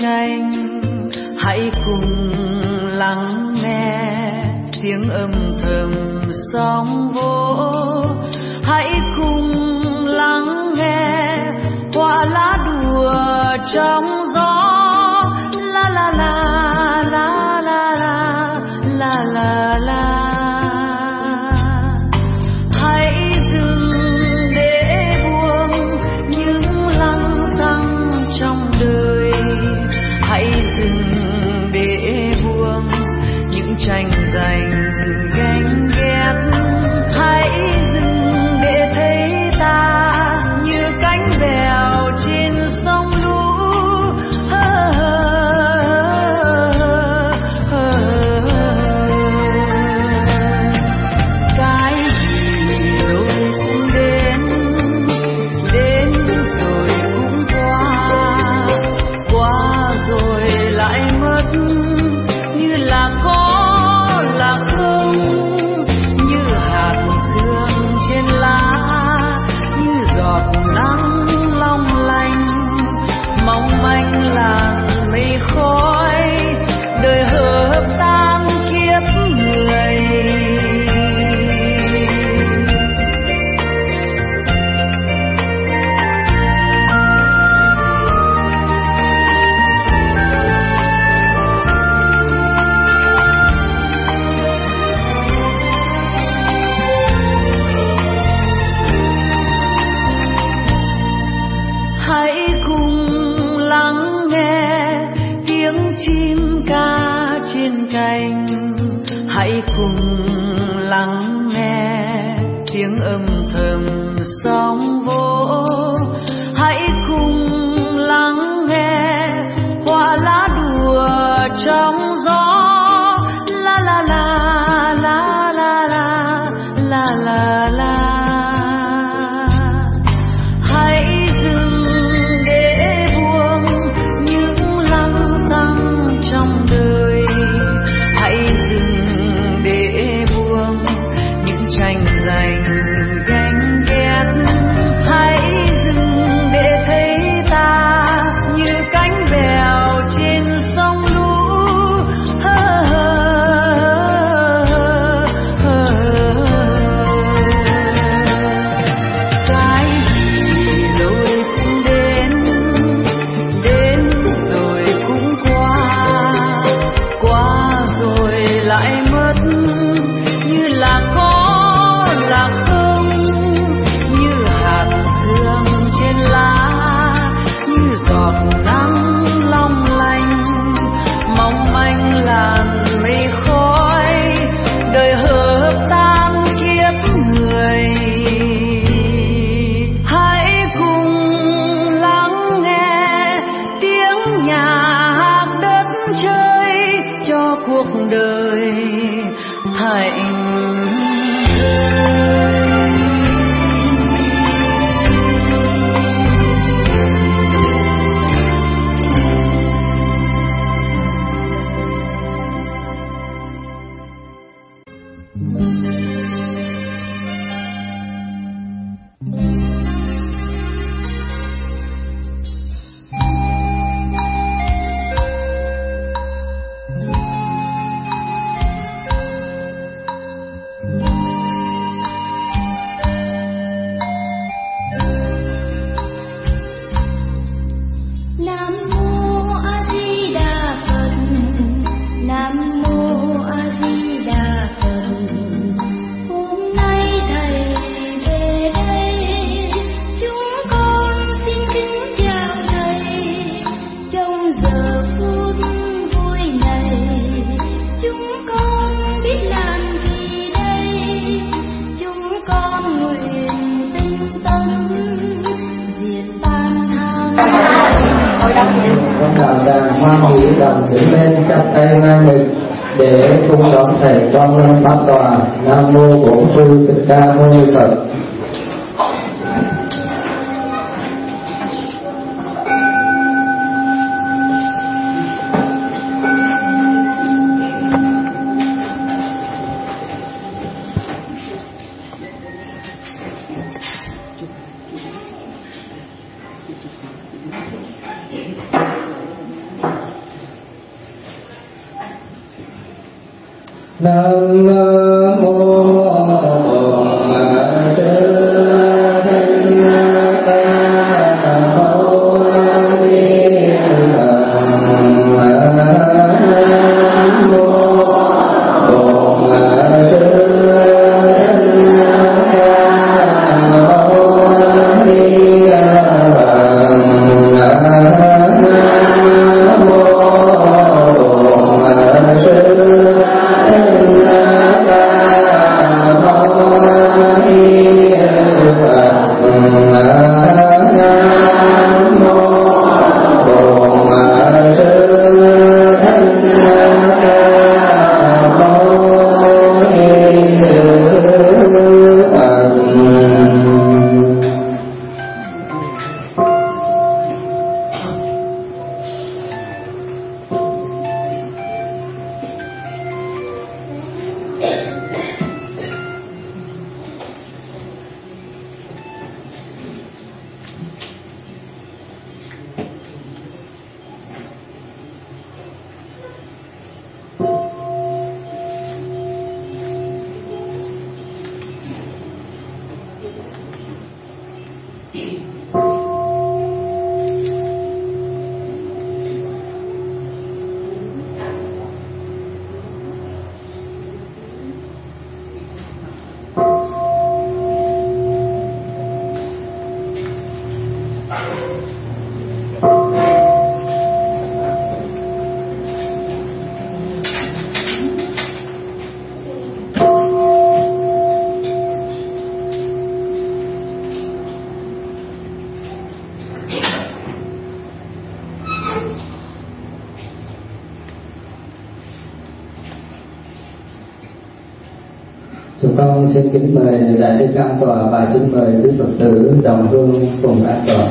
cành, hãy cùng lắng nghe tiếng âm thầm sóng vỗ. Hãy cùng lắng nghe hoa lá đùa trong gió. La la la la la la la la la. Tranh giành ganh ghét, hãy dừng để thấy ta như cánh bèo trên sông lũ. Cái gì rồi cũng đến, đến rồi cũng qua, qua rồi lại mất, như là có là không, như hạt sương trên lá, như giọt nắng long lanh, mong manh làn mây khói, đời hợp tan kiếp người. Hãy cùng lắng nghe tiếng âm thầm sóng vỗ. Hãy cùng lắng nghe hoa lá đùa trong gió. La la la la la la la la la. Hãy dừng để buông những lăng xăng trong đời. Hãy dừng để buông những tranh giành ganh ghét. Hãy dừng để thấy ta như cánh bèo trên sông lũ. Cái gì rồi cũng đến, đến rồi cũng qua, qua rồi lại mất, như là có là không, như hạt sương trên lá, như giọt nắng long lanh, mong manh làn mây khói, đời hợp tan kiếp người. Hãy cùng lắng nghe tiếng nhạc đất trời cho cuộc đời thành Mang chỉ đồng đứng lên chắp tay ngang ngực để cùng đón thầy con lên pháp tòa. Nam mô Bổn Sư Thích Ca Mâu Ni Phật. Nam mô Chúng con xin kính mời đại đức an tọa và xin mời quý Phật tử đồng hương cùng an tọa.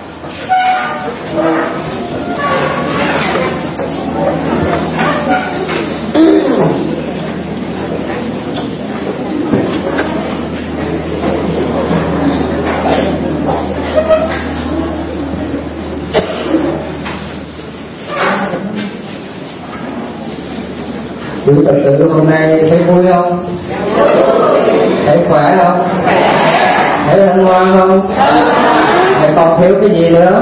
Quý Phật tử hôm nay thấy vui không? Thấy khỏe không? Thấy hân hoan không? Thầy còn thiếu cái gì nữa?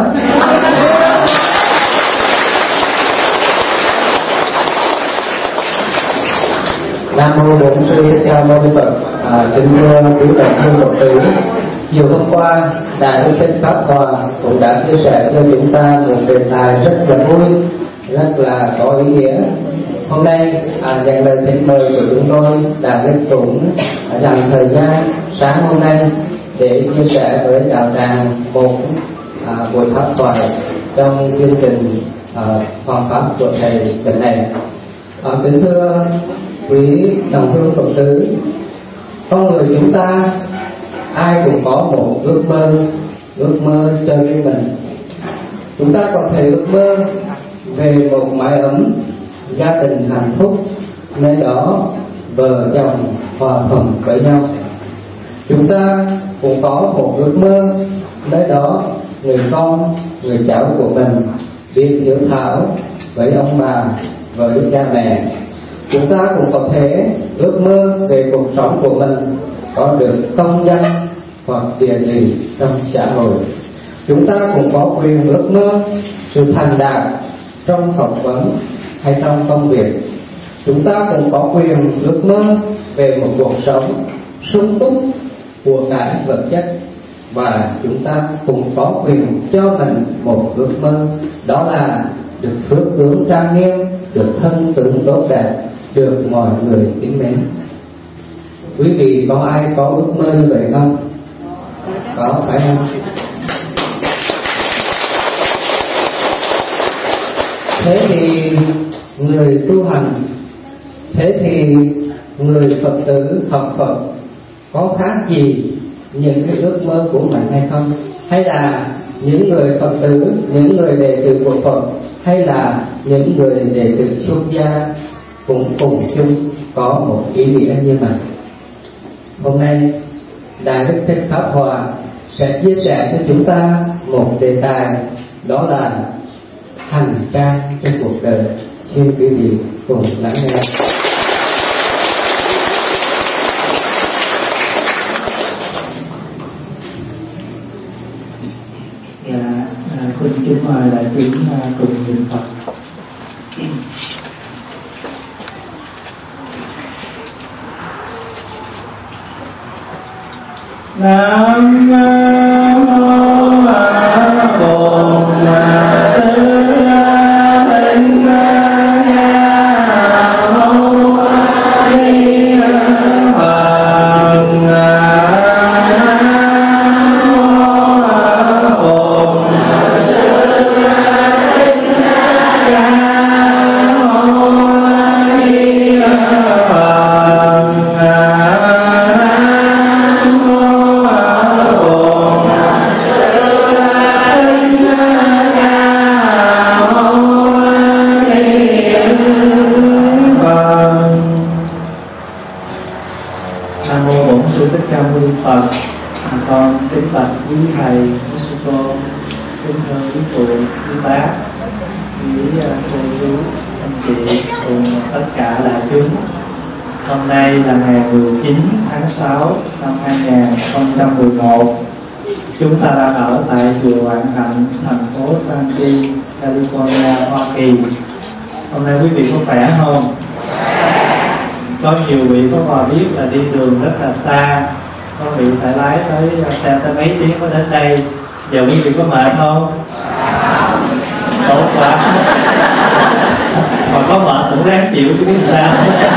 Nam mô Bổn Sư Thích Ca Mâu Ni Phật. Kính thưa quý Phật tử, chiều hôm qua Đại Đức Thích Pháp Hòa cũng đã chia sẻ cho chúng ta một đề tài rất là vui, rất là có ý nghĩa. Hôm nay nhận lời thỉnh mời của chúng tôi, Đại Đức cũng dành thời gian sáng hôm nay để chia sẻ với đạo tràng một buổi pháp thoại trong chương trình hoàn pháp của thầy lần này. Kính thưa quý đồng hương Phật tử, con người chúng ta ai cũng có một ước mơ cho riêng mình. Chúng ta có thể ước mơ về một mái ấm gia đình hạnh phúc, nơi đó vợ chồng hòa thuận với nhau. Chúng ta cũng có một ước mơ, nơi đó người con, người cháu của mình biết hiếu thảo với ông bà, với cha mẹ. Chúng ta cũng có thể ước mơ về cuộc sống của mình có được công danh hoặc địa vị trong xã hội. Chúng ta cũng có quyền ước mơ sự thành đạt trong học vấn hay trong công việc. Chúng ta cũng có quyền ước mơ về một cuộc sống sung túc của cải vật chất, và chúng ta cũng có quyền cho mình một ước mơ, đó là được phước tướng trang nghiêm, được thân tướng tốt đẹp, được mọi người kính mến. Quý vị có ai có ước mơ như vậy không? Có, phải không? Thế thì người tu hành, thế thì người Phật tử học Phật có khác gì những cái ước mơ của mình hay không? Hay là những người Phật tử, những người đệ tử của Phật, hay là những người đệ tử xuất gia cũng cùng chung có một ý nghĩa như vậy? Hôm nay Đại Đức Thích Pháp Hòa sẽ chia sẻ cho chúng ta một đề tài, đó là hành trang trong cuộc đời. Xin quý vị cùng lắng nghe. Xin kính mời đại chúng cùng niệm Phật. Nam mô Bổn Sư Thích Ca Mâu Ni Phật. Con kính bạch quý thầy, quý sư cô, kính thưa quý phụ, quý bác, quý cô chú, anh chị cùng tất cả đại chúng. Hôm nay là ngày 19 tháng 6 năm 2011. Chúng ta đang ở tại chùa Vạn Hạnh, thành phố San Diego, California, Hoa Kỳ. Hôm nay quý vị có khỏe không? Có nhiều vị có hòa biết là đi đường rất là xa, có vị phải lái tới xe tới mấy tiếng mới đến đây. Giờ quý vị có mệt không? Tốt quá. Còn có mệt cũng ráng chịu chứ biết sao.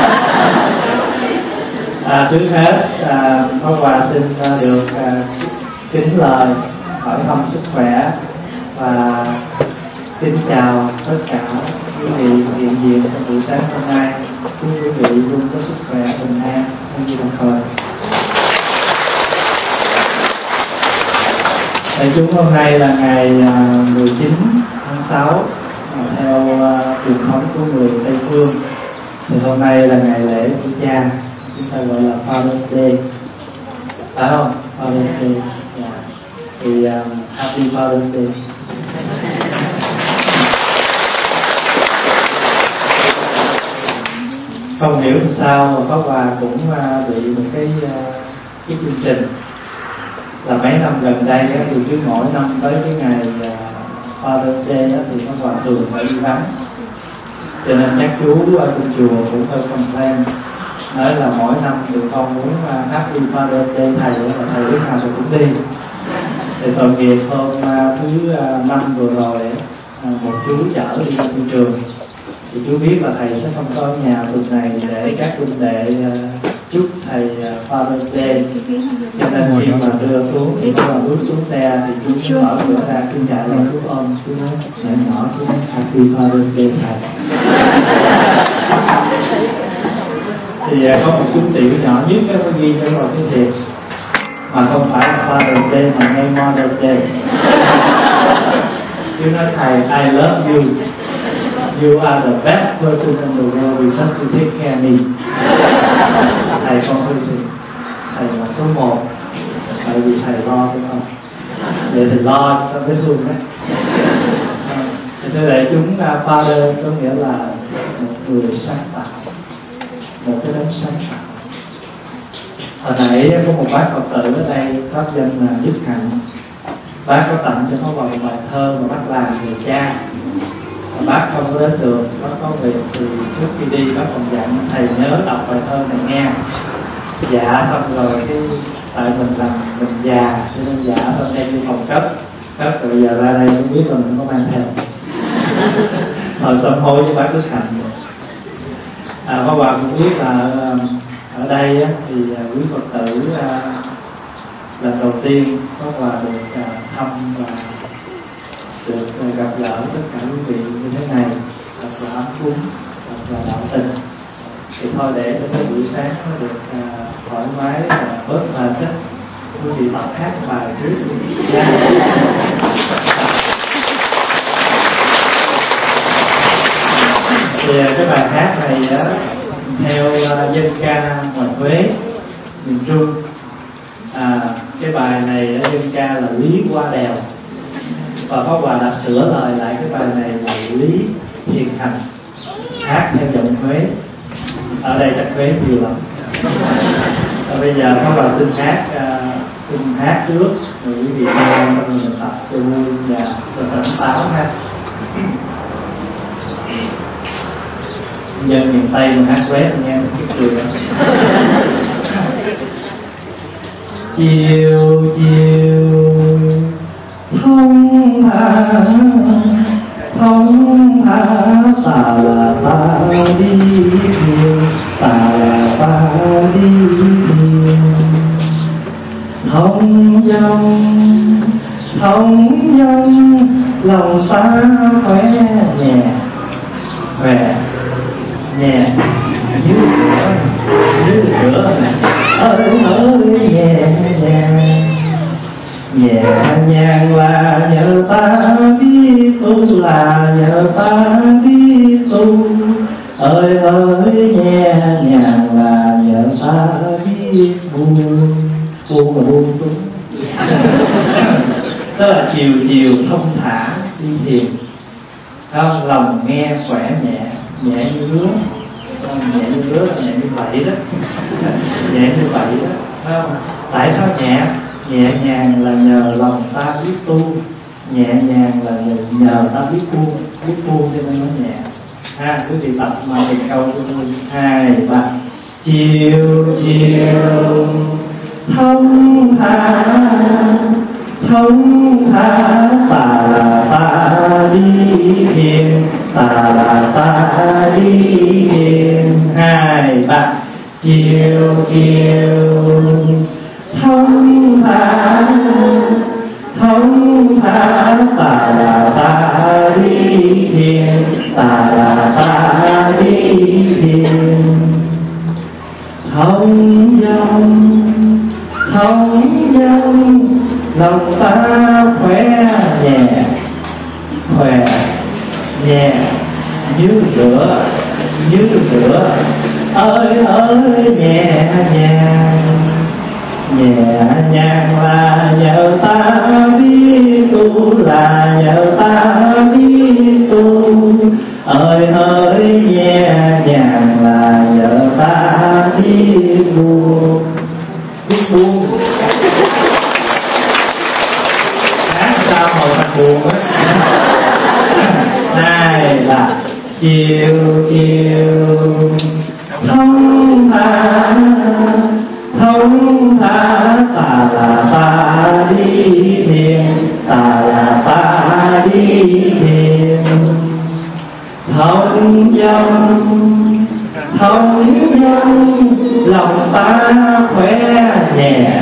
Trước hết Pháp Hòa xin được kính lời hỏi thăm sức khỏe và kính chào tất cả quý vị hiện diện trong buổi sáng hôm nay. Chúc quý vị luôn có sức khỏe bình an như đồng thời. Đại chúng, hôm nay là ngày 19 tháng 6 theo truyền thống của người Tây Phương. Thì hôm nay là ngày lễ của cha, chúng ta gọi là Father's Day, phải không? Father's Day. Yeah. Thì Happy Father's Day. Không hiểu làm sao mà Pháp Hòa cũng bị một cái chương trình là mấy năm gần đây thì cứ mỗi năm tới cái ngày Father's Day thì Pháp Hòa thường phải đi vắng, cho nên các chú ở trong chùa cũng hơi complain, nói là mỗi năm tụi con muốn Happy Father's Day thầy là thầy lúc nào thì cũng đi. Thì tội nghiệp hôm thứ năm vừa rồi một chú chở đi ra thị trường, thì chú biết là thầy sẽ không có ở nhà tuần này để các huynh đệ chúc thầy Father's Day, cho nên khi mà đưa xuống thì khi mà bước xuống xe thì chú mở cửa ra, chú chạy lên chú ôm, chú nói nhỏ nhỏ, chú nói Happy Father's Day thầy. Thì có một chú tiểu nhỏ nhất cái có ghi cho vào cái thiệp mà không phải là Father's Day mà ngay Mother's Day. Chú nói thầy, I love you. You are the best person in the world because you take care of me. Thầy không hơi gì, thầy là số 1, tại vì thầy lo đúng không? Vậy thì lo cho vết thương đấy. Thưa đại chúng, Father có nghĩa là một người sáng tạo, một cái đấng sáng tạo. Hồi nãy có một bác Phật tử ở đây pháp danh là Đức Hạnh. Bác có tặng cho nó vào một bài thơ mà bác làm về cha. Bác không có đến được, bác có việc thì trước khi đi bác còn dặn thầy nhớ đọc bài thơ này nghe. Dạ xong rồi cái tại mình làm mình già cho nên dạ xong đem đi phòng cấp rồi giờ ra đây không biết là mình có mang theo. Hồi xong hôi với bác Đức Hạnh. Pháp Hòa cũng biết là ở đây thì quý Phật tử lần đầu tiên Pháp Hòa được thăm và được gặp gỡ tất cả quý vị như thế này, thật là ấm cúng, thật là đạo tình. Thì thôi để cho cái buổi sáng nó được thoải mái và bớt mệt đó, quý vị tập hát bài trước. Thì cái bài hát này theo dân ca ngoài Huế, miền Trung. Cái bài này ở dân ca là Lý Qua Đèo, và Pháp Hòa đã sửa lời lại cái bài này là Lý Thiền Thành, hát theo giọng Huế. Ở đây chắc Huế nhiều lắm. Bây giờ Pháp Hòa xin hát trước, rồi quý vị nghe mình tập cho vui và cho tỉnh ta. dân miền Tây mà hát rap nghe cái cười đó. Chiều chiều thông thả ta là ta đi thiền, ta là ta đi thiền. Thông dong lòng ta khỏe nhẹ như lửa ơi nhẹ nhàng là nhờ ta biết tu, là nhờ ta biết tu. Ơi nhẹ nhàng là nhờ ta biết buông mà buông xuống. Đó là chiều thông thả đi thiền. Không, lòng nghe khỏe nhẹ như lứa, nhẹ như vậy đó. Nhẹ như vậy đó. Không? Tại sao nhẹ? Nhẹ nhàng là nhờ lòng ta biết tu, nhẹ nhàng là nhờ ta biết buông cho nên nó nhẹ. Quý vị tập mà từng câu cho tôi. 2, 3. Chiều thông thả ta là ta đi thiền, ta là ta đi thiền. 2, 3. Chiều thông thả ta là ta đi thiền, ta là ta đi thiền. Thông dong lòng ta khỏe nhẹ như lửa ơi nhẹ nhàng là nhờ ta biết tu, là nhờ ta biết tu. Ơi nhẹ nhàng là nhờ ta biết buông. Hát sao mà thật buồn á. 2 là chiều thông thả ta là ta đi thiền, ta là ta đi thiền. Thông dong lòng ta khỏe nhẹ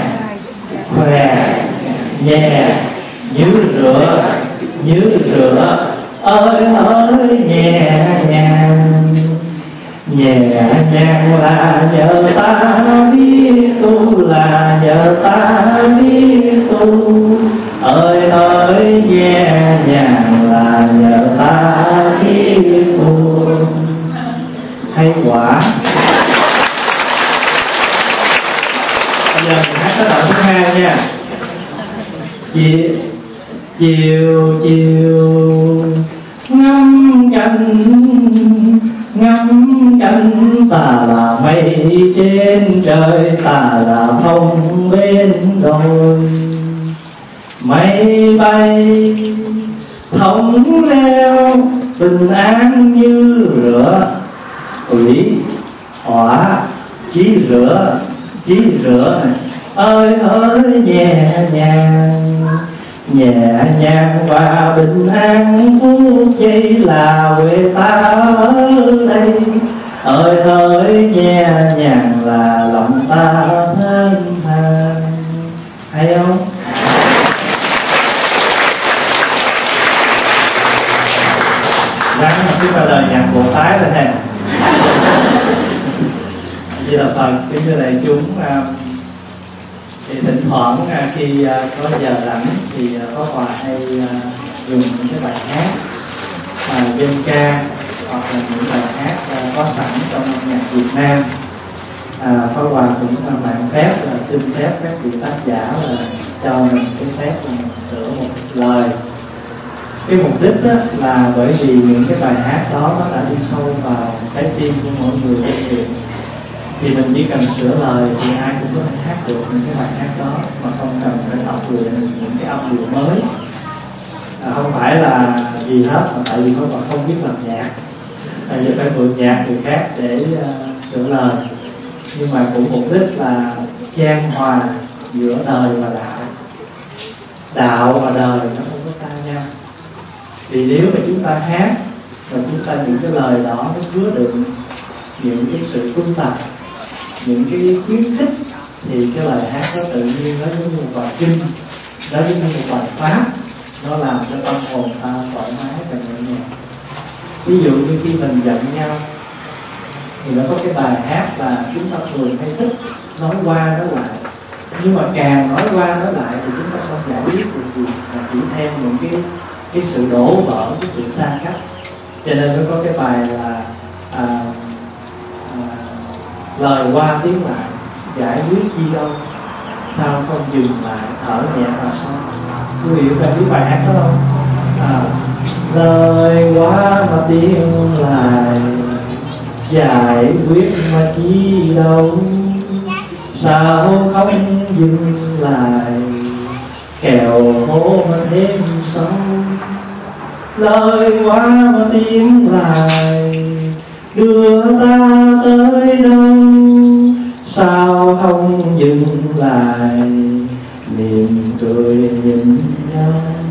như lửa ơi nhẹ nhàng là nhờ ta biết tu, là nhờ ta biết tu. Ơi nhẹ nhàng là nhờ ta biết tu. Hay quả. Bây giờ mình hát cái đoạn thứ 2 nha. Chiều ngắm cánh ta là mây trên trời, ta là phong bên đồi. Mây bay thống leo bình an như lửa, ủy hỏa chí rửa này. Ơi nhẹ nhàng và bình an phút giây là quê ta ở đây. Ơi nhẹ nhàng là lòng ta thân thang. Hay không? Rắn chúng ta lời nhạc Bồ Tát rồi nè. Vì là Phật kính thưa đại chúng, thì thỉnh thoảng khi có giờ rảnh thì có Hòa hay dùng những cái bài hát dân ca hoặc là những bài hát có sẵn trong nhạc Việt Nam. Pháp Hòa cũng mạng phép là xin phép các vị tác giả là cho mình cái phép là mình sửa một lời. Cái mục đích đó là bởi vì những cái bài hát đó nó đã đi sâu vào trái tim của mỗi người trong việc, thì mình chỉ cần sửa lời thì ai cũng có thể hát được những cái bài hát đó mà không cần phải tập luyện những cái âm điệu mới. Không phải là gì hết, mà tại vì các bạn không biết làm nhạc, giờ phải mượn nhạc người khác để sửa lời, nhưng mà cũng mục đích là chan hòa giữa đời và đạo. Đạo và đời nó không có xa nhau. Vì nếu mà chúng ta hát và chúng ta những cái lời đó nó chứa đựng những cái sự tu tập, những cái khuyến khích, thì cái lời hát nó tự nhiên nó giống như một bài kinh, nó giống như một bài pháp, nó làm cho tâm hồn ta thoải mái và nhẹ nhàng. Ví dụ như khi mình giận nhau thì nó có cái bài hát là chúng ta thường hay thích nói qua nói lại, nhưng mà càng nói qua nói lại thì chúng ta không giải quyết được gì, mà chỉ thêm những cái sự đổ vỡ, cái sự xa cách. Cho nên nó có cái bài là lời qua tiếng lại, giải quyết chi đâu, sao không dừng lại, thở nhẹ và sâu. Quý vị có biết bài hát đó không? Lời qua mà tiếng lại, giải quyết mà chi đâu, sao không dừng lại, kẻo hố mà thêm sâu. Lời qua mà tiếng lại, đưa ta tới đâu, sao không dừng lại, niềm cười nhìn nhau.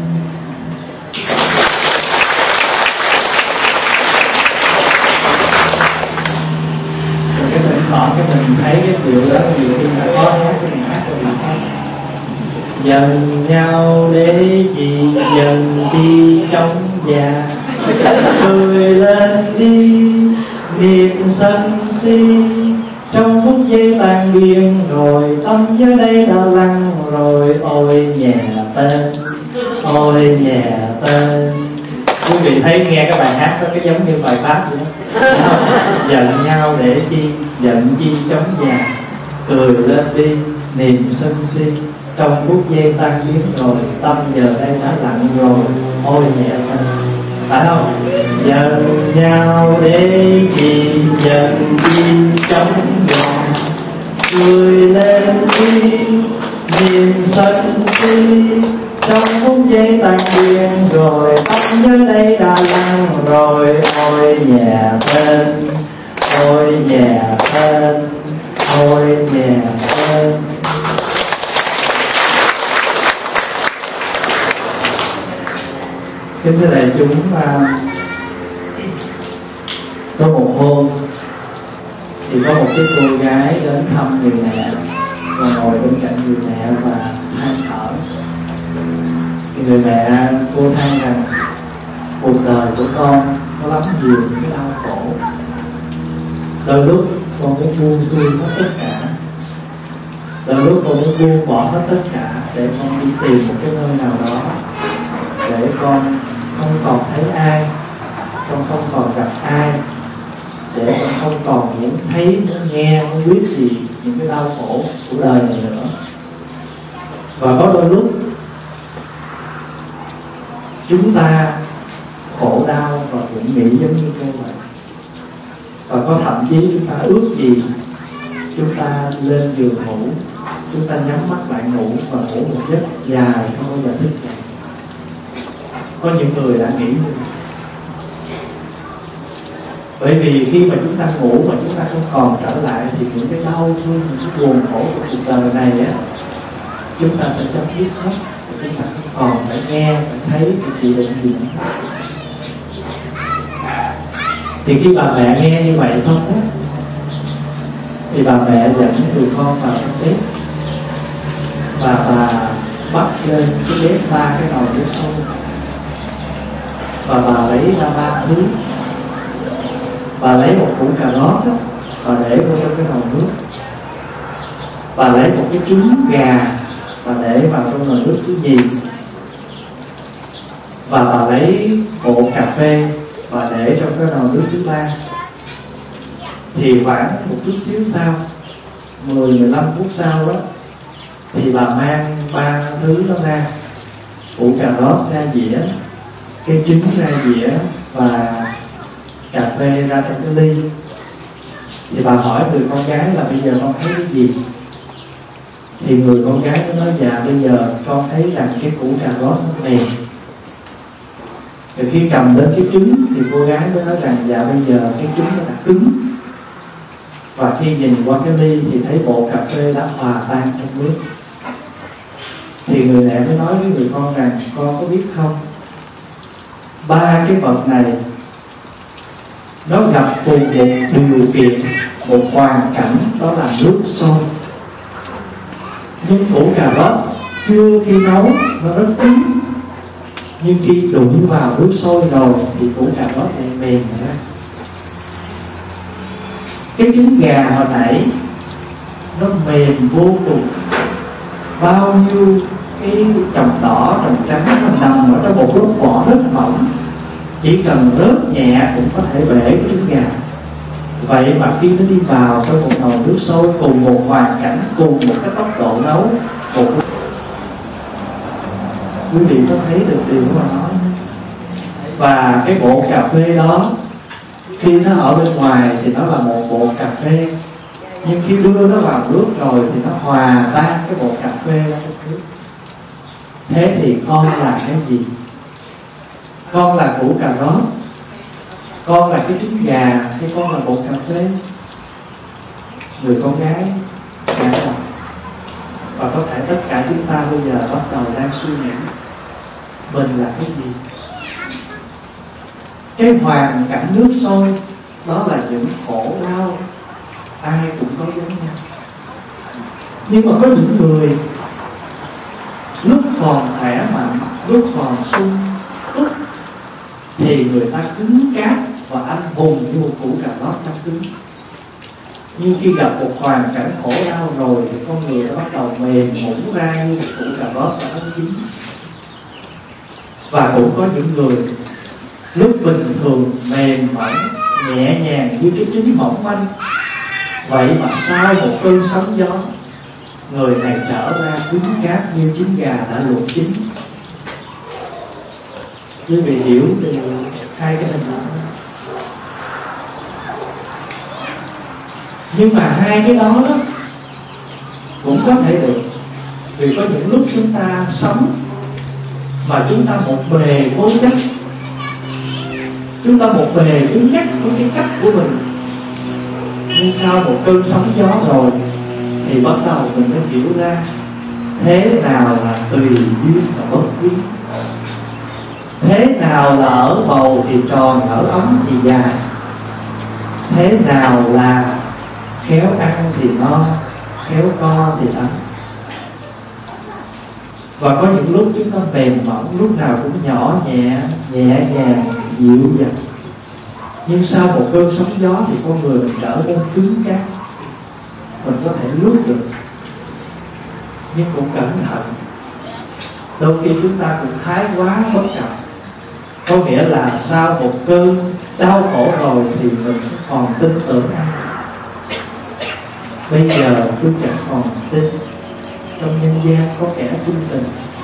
Rồi cái mình còn cái mình thấy cái điều đó, nhiều khi là có hát cái mình hát cho mình hát. Dần nhau để gì, dần đi trong già, cười lên đi niềm sân si, trong phút giây tan biến rồi tâm dưới đây đã lăn rồi. Ôi nhà tên, ôi nhà tên. Quý vị thấy nghe cái bài hát đó cái giống như bài pháp vậy đó. Giận nhau để chi, giận chi chống già, cười lên đi niềm sân si, trong phút giây tan biến rồi tâm giờ đây đã lặng rồi. Ôi nhà tên, phải không? Giận nhau để gì, giận chi chống già, cười lên đi niềm sân si, trong phút giây tan biến rồi tâm dưới đây đã lăn rồi. Ôi nhà tên, ôi nhà tên, ôi nhà tên. Kính thưa đại chúng, có một hôm thì có một cái cô gái đến thăm người mẹ và ngồi bên cạnh người mẹ và than thở. Thì người mẹ cô than rằng cuộc đời của con có lắm nhiều những cái đau khổ, đôi lúc con mới buông xuôi hết tất cả, đôi lúc con mới buông bỏ hết tất cả để con đi tìm một cái nơi nào đó để con không còn thấy ai, con không còn gặp ai, để con không còn muốn thấy, muốn nghe, muốn biết gì những cái đau khổ của đời này nữa. Và có đôi lúc chúng ta khổ đau và cũng nghĩ giống như cô vậy. Và có thậm chí chúng ta ước gì chúng ta lên giường ngủ, chúng ta nhắm mắt lại ngủ và ngủ một giấc dài không bao giờ thức dậy. Có những người đã nghĩ như vậy. Bởi vì khi mà chúng ta ngủ mà chúng ta không còn trở lại thì những cái đau thương, những cái buồn khổ của cuộc đời này á, chúng ta sẽ chấm dứt hết. Chúng ta không còn phải nghe, phải thấy, phải chịu đựng gì nữa. Thì khi bà mẹ nghe như vậy xong á, thì bà mẹ dẫn người con vào trong bếp và bà bắt lên cái bếp 3 cái nồi nước sôi và bà lấy ra 3 thứ. Bà lấy một củ cà rốt đó, và để vô trong cái nồi nước. Bà lấy một cái trứng gà và để vào trong nồi nước thứ gì. Và bà lấy bộ cà phê và để trong cái nồi nước thứ 3. Thì khoảng một chút xíu sau, 10-15 phút sau đó, thì bà mang 3 thứ đó ra. Củ cà rốt ra dĩa, cái trứng ra dĩa và cà phê ra trong cái ly. Thì bà hỏi người con gái là bây giờ con thấy cái gì? Thì người con gái nó nói dạ bây giờ con thấy rằng cái củ cà rốt nó mềm. Rồi khi cầm đến cái trứng thì cô gái mới nói rằng dạ bây giờ cái trứng nó đã cứng, và khi nhìn qua cái ly thì thấy bộ cà phê đã hòa tan trong nước. Thì người mẹ mới nói với người con rằng con có biết không, ba cái vật này nó gặp cùng một điều kiện, một hoàn cảnh, đó là nước sôi. Nhưng củ cà rốt chưa khi nấu nó rất cứng, nhưng khi đụng vào nước sôi rồi thì củ cà rốt lại mềm ra. Cái trứng gà hồi nãy nó mềm vô cùng, bao nhiêu cái trồng đỏ trồng trắng nó nằm ở trong một lớp vỏ rất mỏng, chỉ cần rớt nhẹ cũng có thể bể cái trứng gà. Vậy mà khi nó đi vào trong một nồi nước sôi cùng một hoàn cảnh, cùng một cái tốc độ nấu, quý vị có thấy được điều mà nói. Và cái bộ cà phê đó khi nó ở bên ngoài thì nó là một bộ cà phê, nhưng khi đưa nó vào nước rồi thì nó hòa tan cái bộ cà phê ra trong nước. Thế thì con là cái gì? Con là củ cà rốt, con là cái trứng gà, hay con là bộ cà phê? Người con gái trả lời. Và có thể tất cả chúng ta bây giờ bắt đầu đang suy nghĩ mình là cái gì. Cái hoàn cảnh nước sôi đó là những khổ đau, ai cũng có giống nhau. Nhưng mà có những người lúc còn khỏe mạnh, lúc còn sung túc thì người ta cứng cáp và anh hùng như một củ cà rốt trong trứng. Nhưng khi gặp một hoàn cảnh khổ đau rồi thì con người đã bắt đầu mềm mỏng ra như một củ cà rốt và nó chín. Và cũng có những người lúc bình thường mềm mỏng nhẹ nhàng như cái trứng mỏng manh, vậy mà sau một cơn sóng gió người này trở ra cứng cáp như trứng gà đã luộc chín. Quý vị hiểu được hai cái hình ảnh. Nhưng mà hai cái đó cũng có thể được, vì có những lúc chúng ta sống mà chúng ta một bề cố chấp, chúng ta một bề cứng nhắc với cái cách của mình. Nhưng sau một cơn sóng gió rồi thì bắt đầu mình mới hiểu ra thế nào là tùy duyên và bất duyên, thế nào là ở bầu thì tròn, ở ống thì dài, thế nào là khéo ăn thì no, khéo co thì ấm. Và có những lúc chúng ta mềm mỏng, lúc nào cũng nhỏ nhẹ, nhẹ nhàng, dịu dàng. Nhưng sau một cơn sóng gió thì con người mình trở nên cứng cáp. Mình có thể lướt được, nhưng cũng cẩn thận. Đôi khi chúng ta cũng thái quá bất cập. Có nghĩa là sau một cơn đau khổ rồi thì mình còn tin tưởng ăn. Bây giờ tôi chẳng còn tin trong nhân gian có kẻ trung tình.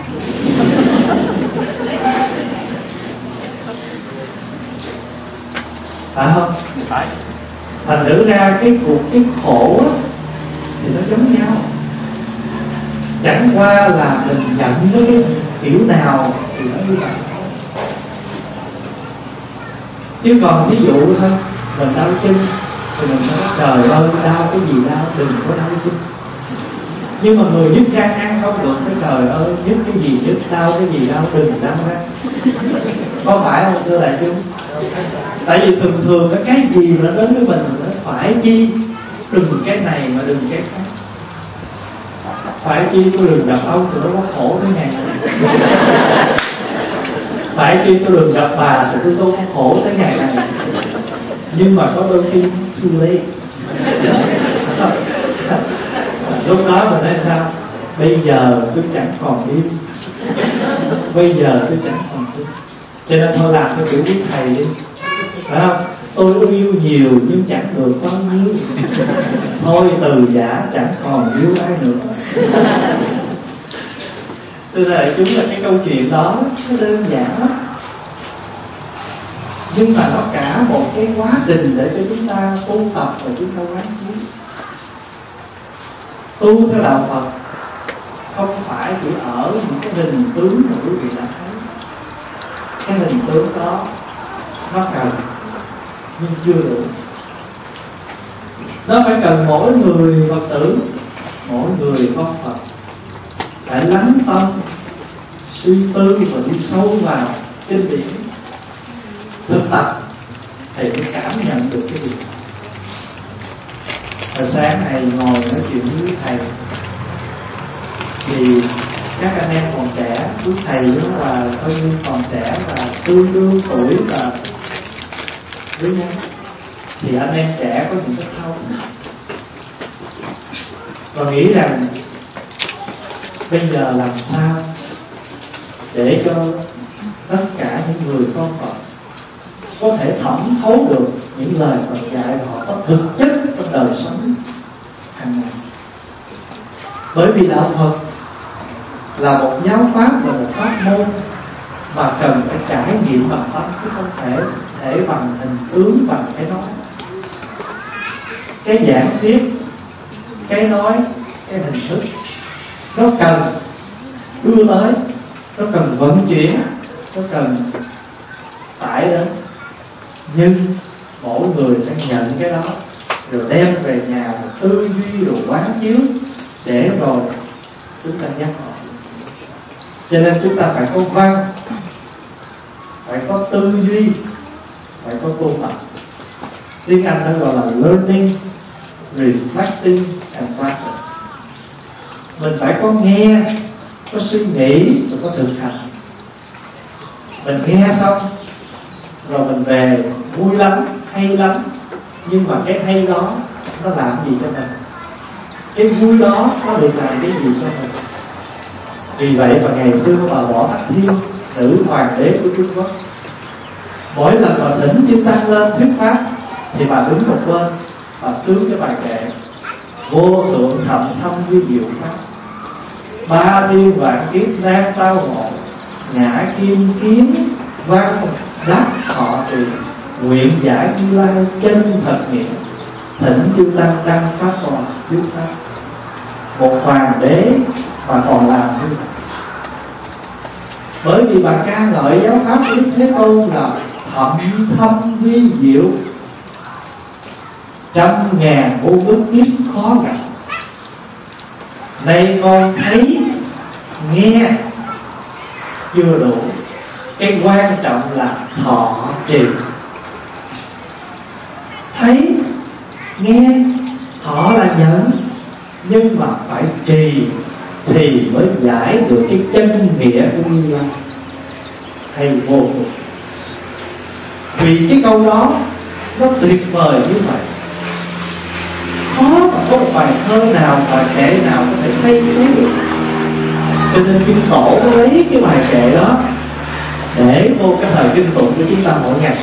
Phải không? Phải. Thành thử ra cái khổ á, thì nó giống nhau. Chẳng qua là mình nhận với cái kiểu nào thì nó như vậy. Chứ còn ví dụ thôi, mình đau chân thì mình nói trời ơi đau cái gì đau, đừng có đau chân. Nhưng mà người nhức răng ăn không được, cái trời ơi nhức cái gì nhức, đau cái gì đau, đừng đau răng. Có phải không thưa đại chúng? Tại vì thường thường cái gì mà đến với mình nó phải chi, đừng cái này mà đừng cái khác. Phải chi tôi đừng gặp ông thì nó có khổ thế này. Phải chi tôi đừng gặp bà thì tôi có khổ thế ngày này. Nhưng mà có đôi khi too late. Lúc đó mình nói sao? Bây giờ tôi chẳng còn yêu, bây giờ tôi chẳng còn yêu. Cho nên thôi làm theo kiểu quý thầy đi, phải không? Tôi yêu nhiều nhưng chẳng được bao nhiêu. Thôi từ giả chẳng còn yêu ai nữa. Từ đây chúng là cái câu chuyện đó nó đơn giản lắm, nhưng mà nó cả một cái quá trình để cho chúng ta tu tập và chúng ta quán chiếu. Tu theo đạo Phật không phải chỉ ở những cái hình tướng mà quý vị đã thấy. cái hình tướng đó nó cần nhưng chưa đủ. Nó phải cần mỗi người Phật tử, mỗi người con Phật phải lắng tâm suy tư và đi sâu vào kinh điển thực tập thì mới cảm nhận được cái gì. Hồi sáng này ngồi nói chuyện với thầy thì các anh em còn trẻ, quý thầy đó là coi như còn trẻ và tương đương tuổi và với nhau, thì anh em trẻ có những cái thâu và nghĩ rằng bây giờ làm sao để cho tất cả những người con Phật có thể thẩm thấu được những lời Phật dạy và họ có thực chất trong đời sống hàng ngày. Bởi vì đạo Phật là một giáo pháp, là một pháp môn mà cần phải trải nghiệm bằng tâm, chứ không thể bằng hình tướng, bằng cái nói, cái giảng thuyết, cái nói, cái hình thức. Nó cần đưa tới, nó cần vận chuyển, nó cần tải đến, nhưng mỗi người phải nhận cái đó rồi đem về nhà rồi tư duy rồi quán chiếu để rồi chúng ta nhắc họ. Cho nên chúng ta phải có văn, phải có tư duy, phải có tu tập. Tiếng Anh nó gọi là learning, reflecting and practice. Mình phải có nghe, có suy nghĩ và có thực hành. Mình nghe xong rồi mình về vui lắm, hay lắm, nhưng mà cái hay đó nó làm gì cho mình? Cái vui đó nó được làm cái gì cho mình? Vì vậy mà ngày xưa bà Võ Tắc Thiên, nữ hoàng đế của Trung Quốc, mỗi lần mà thỉnh chư tăng lên thuyết pháp thì bà đứng một bên, bà sướng cái bài kệ vô thượng thậm thâm vi diệu pháp, ba thiên vạn kiếp nan tao ngộ, ngã kim kiến văn đắc họ trì, nguyện giải Như Lai chân thật nghĩa, thỉnh chư tăng đăng pháp hòa thuyết pháp. Một hoàng đế mà còn làm như vậy, bởi vì bà ca ngợi giáo pháp của Đức Thế Tôn là thậm thâm vi diệu, trăm ngàn vô ước kiếp khó gặp. Này con thấy nghe chưa đủ, cái quan trọng là thọ trì. Thấy nghe thọ là nhận, nhưng mà phải trì thì mới giải được cái chân nghĩa của Như Lai. Hay vô cùng. Vì cái câu đó nó tuyệt vời như vậy, khó mà có một bài thơ nào, bài kệ nào có thể thay thế được. Cho nên Kinh Tổ có lấy cái bài kệ đó để vô cái thời kinh tụng của chúng ta mỗi ngày,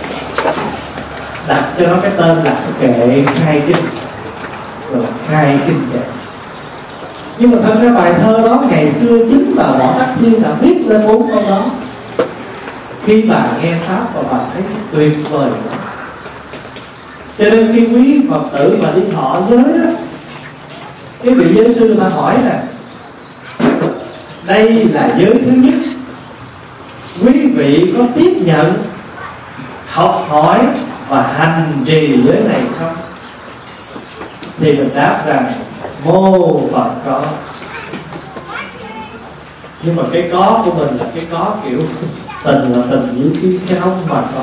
đặt cho nó cái tên là kệ khai kinh, rồi khai kinh kệ. Nhưng mà thật ra bài thơ đó ngày xưa chính bà Võ Tắc Thiên đã viết lên 4 câu đó. Khi bà nghe pháp và bà thấy tuyệt vời đó, cho nên khi quý Phật tử mà đi thọ giới đó, cái vị giới sư người ta hỏi là đây là giới thứ nhất, quý vị có tiếp nhận, học hỏi và hành trì giới này không? Thì mình đáp rằng mô Phật có. Nhưng mà cái có của mình là cái có kiểu tình là tình giữa cái không mà có.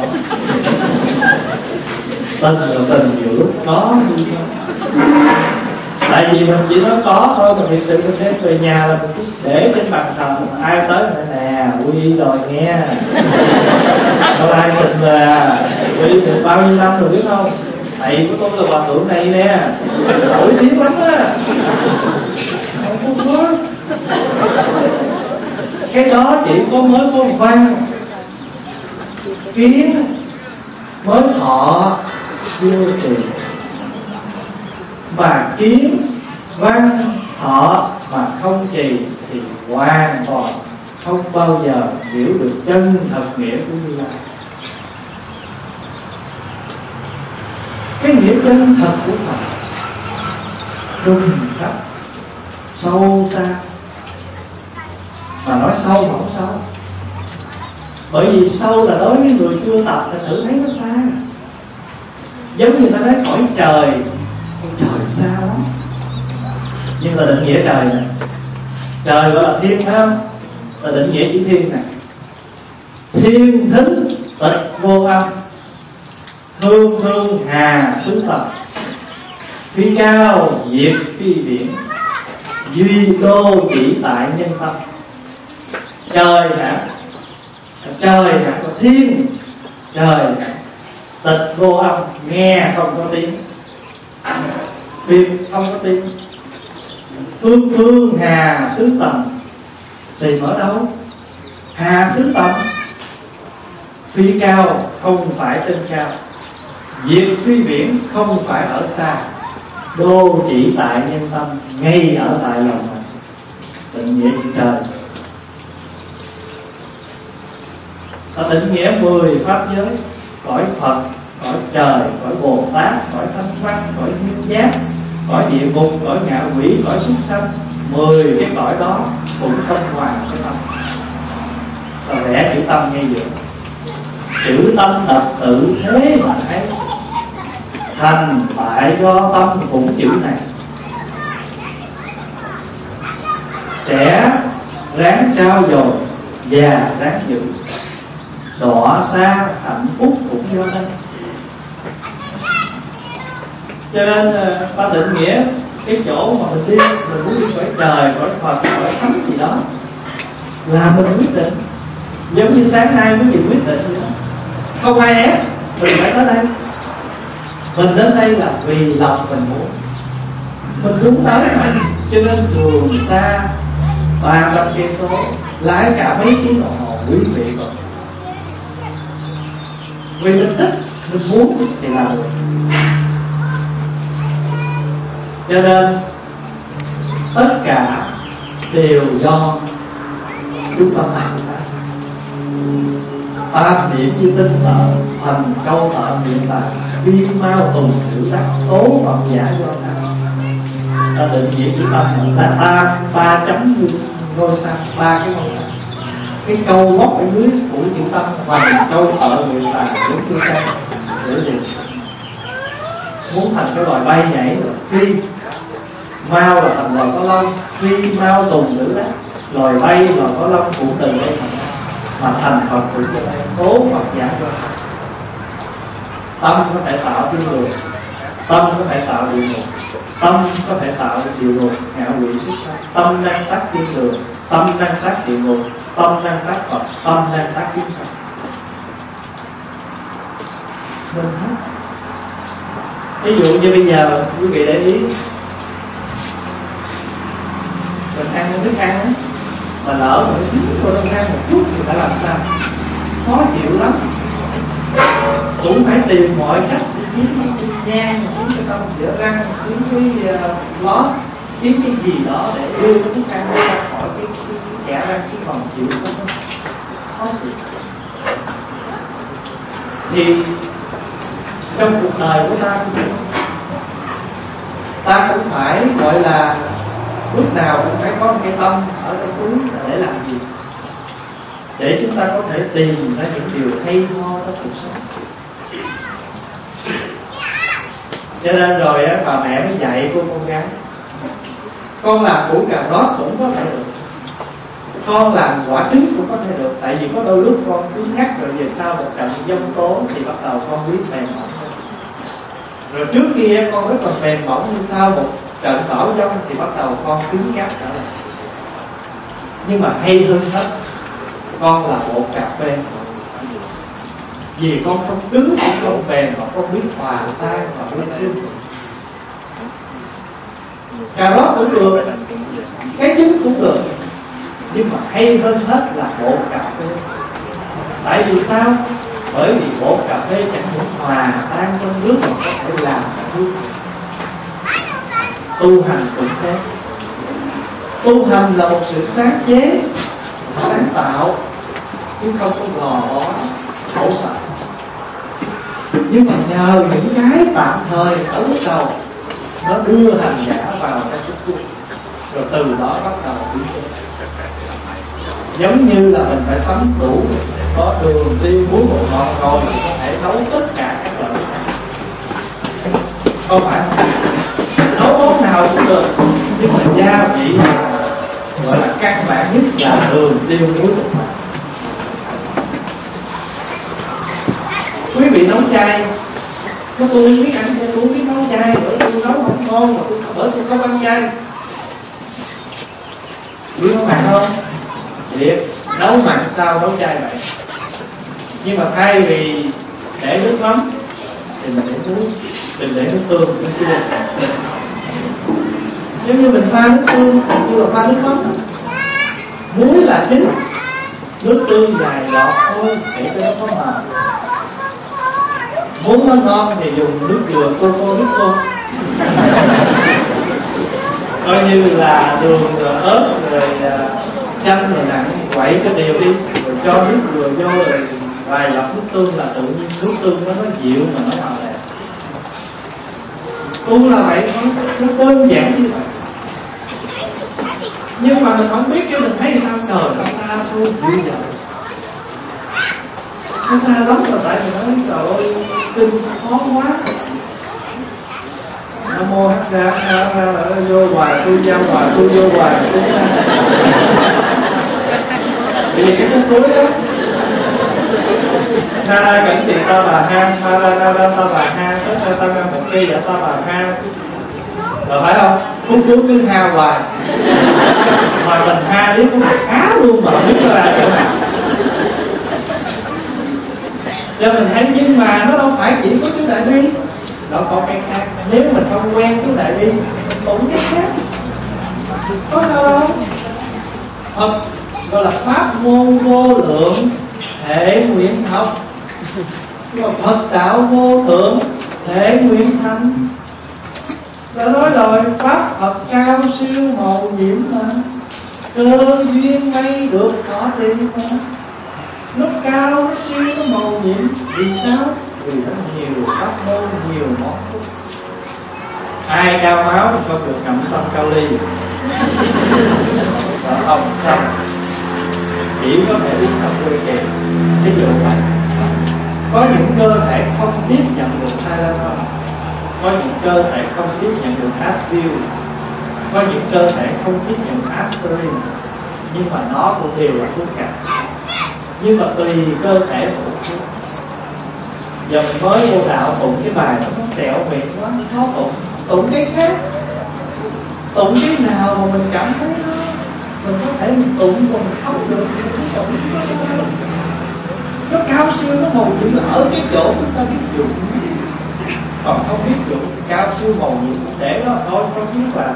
Tình là tình giữa có như không. Tại vì mình chỉ nói có thôi, mà thực sự mình đem về nhà là mình để trên bàn thờ, ai tới lại nè quy rồi nghe. Đâu ai tình là quy được bao nhiêu năm rồi biết không? Thầy của tôi là hòa thượng này nè, nổi tiếng lắm á. Không có. Cái đó chỉ có mới có văn kiến mới thọ vô trì, mà kiến văn thọ mà không trì thì hoàn toàn không bao giờ hiểu được chân thật nghĩa của Như Lai. Cái nghĩa chân thật của Phật trùng khắp sâu xa, mà nói sâu mà không sâu, Bởi vì sâu là đối với người chưa tập thật sự thấy nó xa. Giống như ta nói cõi trời, trời xa lắm. Nhưng là định nghĩa trời này, trời gọi là thiên phải không? Là định nghĩa chữ thiên này. Thiên thính tịch vô âm, thương thương hà xứ tầm, phi cao diệt phi biển, duy đô chỉ tại nhân tâm. Trời hả? Trời hả? Có thiên. Trời hả? Tịch vô âm, nghe không có tiếng, biệt không có tiếng. Phương phương hà xứ tầm, tìm ở đâu? Hà xứ tầm. Phi cao không phải trên cao, diệt phi biển không phải ở xa, đô chỉ tại nhân tâm, ngay ở tại lòng mình. Định nghĩa chữ trời. Ta định nghĩa 10 pháp giới: cõi Phật, cõi trời, cõi Bồ Tát, cõi Thanh Văn, cõi Thiên Giác, cõi địa ngục, cõi ngạ quỷ, cõi súc sanh. 10 cái cõi đó cũng không ngoài cái tâm. Ta vẽ chữ tâm ngay giữa. Chữ tâm tập tự thế mà thấy, thành bại do tâm cũng chữ này. Trẻ ráng trao dồi, già ráng giữ, đọa xa hạnh phúc cũng do đây. Cho nên ta định nghĩa cái chỗ mà mình đi, mình muốn đi cõi trời, cõi Phật, cõi thánh gì đó là mình quyết định. Giống như sáng nay mấy gì quyết định vậy đó, không ai ép mình phải tới đây. Mình đến đây là vì lòng mình muốn tới mà. Cho nên đường xa 300 cây số, lái cả mấy tiếng đồng hồ quý vị rồi. Vì mình thích, mình muốn thì làm được. Cho nên tất cả đều do chúng ta làm ra. Tam niệm như tinh tợ, thành câu tợ niệm tài, vi mau tùng thử đắc, tố phận giả do ta. Ta định nghĩa chữ tâm là ba chấm như ngôi sao, 3 cái ngôi sao. Cái câu móc ở dưới của chữ tâm và câu tợ niệm tài đúng như sao để gì? Muốn thành cái loài bay nhảy rồi, phi mau là thành loài có lông, phi mau tùng thử đắc, loài bay loài có lông cũng từ đây thành mà thành Phật cũng cho đây, tố Phật giả cho. Tâm có thể tạo thiên đường, tâm có thể tạo địa ngục, tâm có thể tạo địa ngục, ngạ quỷ xuất sanh. Tâm đang tác thiên đường, tâm đang tác địa ngục, tâm đang tác Phật, tâm đang tác chúng sanh. Mình hết. Ví dụ như bây giờ quý vị để ý, mình ăn thức ăn ấy, mà lỡ một chút cô đông ăn một chút thì phải làm sao? Khó chịu lắm. Cũng phải tìm mọi cách để kiếm cái nhang, kiếm cái tông giữa răng, kiếm cái lót, kiếm cái gì đó để đưa cái thức ăn ra khỏi cái kẻ răng, chứ còn chịu không? Khó chịu. Thì trong cuộc đời của ta cũng phải gọi là lúc nào cũng phải có một cái tâm ở trong túi là để làm gì? Để chúng ta có thể tìm ra những điều hay ho trong cuộc sống. Cho nên rồi bà mẹ mới dạy cô con gái, con làm củ cà rốt cũng có thể được, con làm quả trứng cũng có thể được. Tại vì có đôi lúc con cứ ngắt rồi về sau một trận giông tố thì bắt đầu con biết mềm mỏng. Rồi trước kia con rất là mềm mỏng, nhưng sau một trận bão giông thì bắt đầu con cứng cáp trở lại. Nhưng mà hay hơn hết, con là bộ cà phê. Vì con không cứng, không bền, mà con biết hòa tan và biết sinh. Cà rốt cũng được, cái trứng cũng được, nhưng mà hay hơn hết là bộ cà phê. Tại vì sao? Bởi vì bộ cà phê chẳng những hòa tan trong nước mà có thể làm cả nước. Tu hành cũng thế. Tu hành là một sự sáng chế, một sáng tạo, chứ không có gò bó khổ sở. Nhưng mà nhờ những cái tạm thời ở lúc đầu, nó đưa hành giả vào cái chút chút, rồi từ đó bắt đầu biến. Giống như là mình phải sống đủ có đường tiêu muối bột ngọt rồi có thể nấu tất cả các loại không phải nấu món nào cũng được, nhưng mà gia vị gọi là căn bản nhất là đường tiêu muối bột ngọt. Quý vị nấu chay, tôi biết ăn chay, tôi biết nấu chay, bởi tôi nấu không ngon mà bởi tôi không ăn chay. Biết nấu mặn không? Thiệt, nấu mặn sao nấu chay vậy? Nhưng mà thay vì để nước mắm thì mình để muối, đừng để nước tương, nước chua. Nếu như mình pha nước tương, như là pha nước mắm, muối là chính, nước tương dài đọt thôi để cho nó có màu. Muốn nó ngon thì dùng nước dừa cô nước cô, coi như là đường rồi ớt rồi chanh rồi nặng quậy cho đều đi, rồi cho nước dừa vô rồi vài giọt nước tương là tự nhiên nước tương nó dịu mà nó màu đẹp. Tu là vậy thôi, nó đơn giản như vậy. Nhưng mà mình không biết cho mình thấy sao trời nó xa xôi dữ vậy. Nó xa lắm rồi, tại vì nói trời ơi kinh khó quá. Nam mô hắc ra vô hoài tu giao hoài tu vô hoài. Vì cái khúc cuối đó ha cảnh chị ta bà ha ha ra ta bà ha ta ra một cây giả ta bà ha rồi phải không? Khúc cuối cứ ha hoài mà mình ha biết cũng khá luôn mà không biết nó là chỗ nào. Cho mình thấy nhưng mà nó đâu phải chỉ có chú Đại Bi, nó có cái khác. Nếu mình không quen chú Đại Bi cũng cái khác, có sao đâu. Phật gọi là pháp môn vô lượng thể nguyện học, Phật đạo vô thượng thể nguyện thành. Đã nói rồi, pháp Phật cao siêu màu nhiệm mà, cơ duyên may được có tiền mà. Nó cao, nó siêu, nó màu nhiệm. Vì sao? Vì nó nhiều pháp môn, nhiều món thuốc. Ai cao máu cho được ngậm sâm cao ly. Và không xong chỉ có thể uống sâm quê kèm. Ví dụ vậy. Có những cơ thể không tiếp nhận được Tylenol, có những cơ thể không tiếp nhận được Advil, có những cơ thể không tiếp nhận aspirin, nhưng mà nó cũng đều là thuốc cả. Nhưng mà tùy cơ thể của thuốc. Giờ mình mới vô đạo tụng cái bài nó tẹo miệng quá, khó tụng. Tụng cái khác, tụng cái nào mà mình cảm thấy mình có thể mình tụng còn mình không được thì mình tụng nó cao siêu, nó màu nhiệm là ở cái chỗ chúng ta biết dụng. Còn không biết dụng cao siêu màu nhiệm để nó thôi không biết là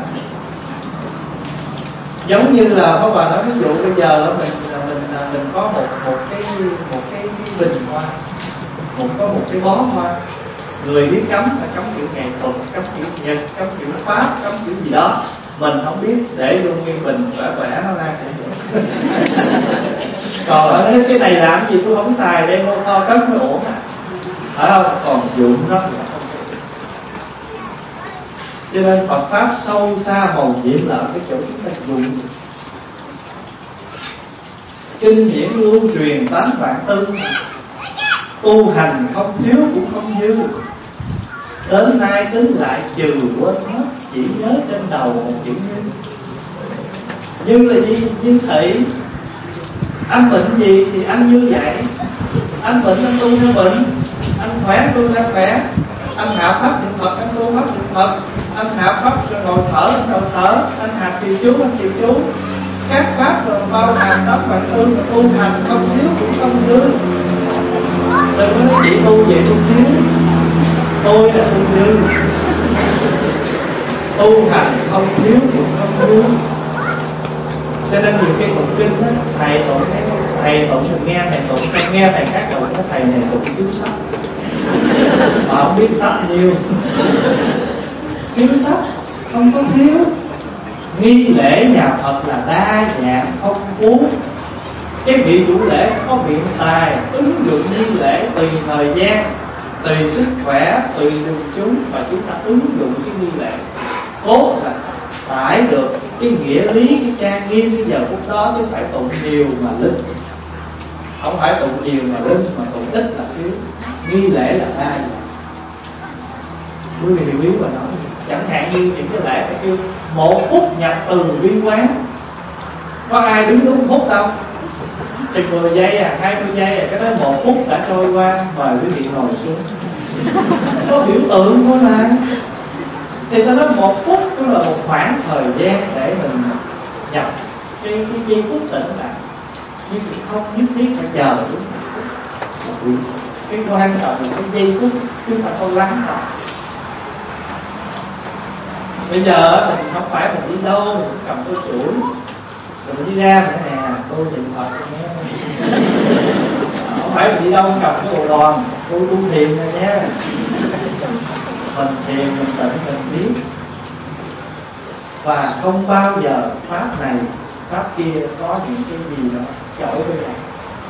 giống như là có bà nói ví dụ bây giờ mình có một cái bình hoa, có một cái bó hoa, người biết cấm là cấm kiểu ngày tuần, cấm kiểu nhật, cấm kiểu pháp, cấm kiểu gì đó, mình không biết để vô nguyên bình khỏe nó ra thì còn ở cái này làm gì tôi không xài đem vô kho cất mới ổn à, phải không? Còn dụng rất là không được. Cho nên Phật pháp sâu xa màu nhiệm là cái chỗ chúng ta dụng. Kinh điển lưu truyền 8 vạn tư, tu hành không thiếu cũng không dư. Đến nay tính lại trừ quên hết, chỉ nhớ trên đầu một chữ như. Như là gì? Như thị. Anh bệnh gì thì anh như vậy. Anh bệnh anh tu theo bệnh, anh khỏe tu theo khỏe. Anh hạ pháp niệm Phật, anh tu pháp niệm Phật. Anh hạ pháp rồi ngồi thở, anh ngồi thở. Anh hạ trì chú, anh trì chú. Các pháp rồi bao hàm đó bạn tu và tu hành không thiếu cũng không dư. Đừng có nói chị tu về tu thiếu, tôi là tu dư. Tu hành không thiếu cũng không dư. Cho nên nhiều cái tụng kinh đó, thầy tụng mình nghe thầy tụng, nghe thầy khác tụng cái thầy này tụng thiếu sách, mà không biết sách nhiều. Thiếu sách không có thiếu. Nghi lễ nhà Phật là đa dạng phong phú. Cái vị chủ lễ có biện tài ứng dụng nghi lễ tùy thời gian, tùy sức khỏe, tùy đường chúng, và chúng ta ứng dụng cái nghi lễ tốt là phải được cái nghĩa lý, cái trang nghiêm cái giờ phút đó, chứ phải tụng nhiều mà linh. Không phải tụng nhiều mà lớn, mà tụng ít là thiếu, nghi lễ là đa. Quý vị hiểu và nói chẳng hạn như những cái lễ phải kêu 1 phút nhập từ bi quán, có ai đứng đúng phút đâu, thì 10 giây 20 giây cái đó 1 phút đã trôi qua. Mời quý vị ngồi xuống. Có biểu tượng của này thì ta nói 1 phút đó là một khoảng thời gian để mình nhập cái giây phút tĩnh lại, nhưng không nhất thiết phải chờ đúng. Cái quan trọng là cái giây phút chúng ta không lắng rồi. Bây giờ mình không phải mình đi đâu mình cầm cái chuỗi rồi mình đi ra mình nè tôi niệm Phật nhé. Không phải mình đi đâu cầm cái bộ đòn tôi thiền rồi nhé. Mình thiền mình tự mình biết, và không bao giờ pháp này pháp kia có những cái gì đó chổi với nhau.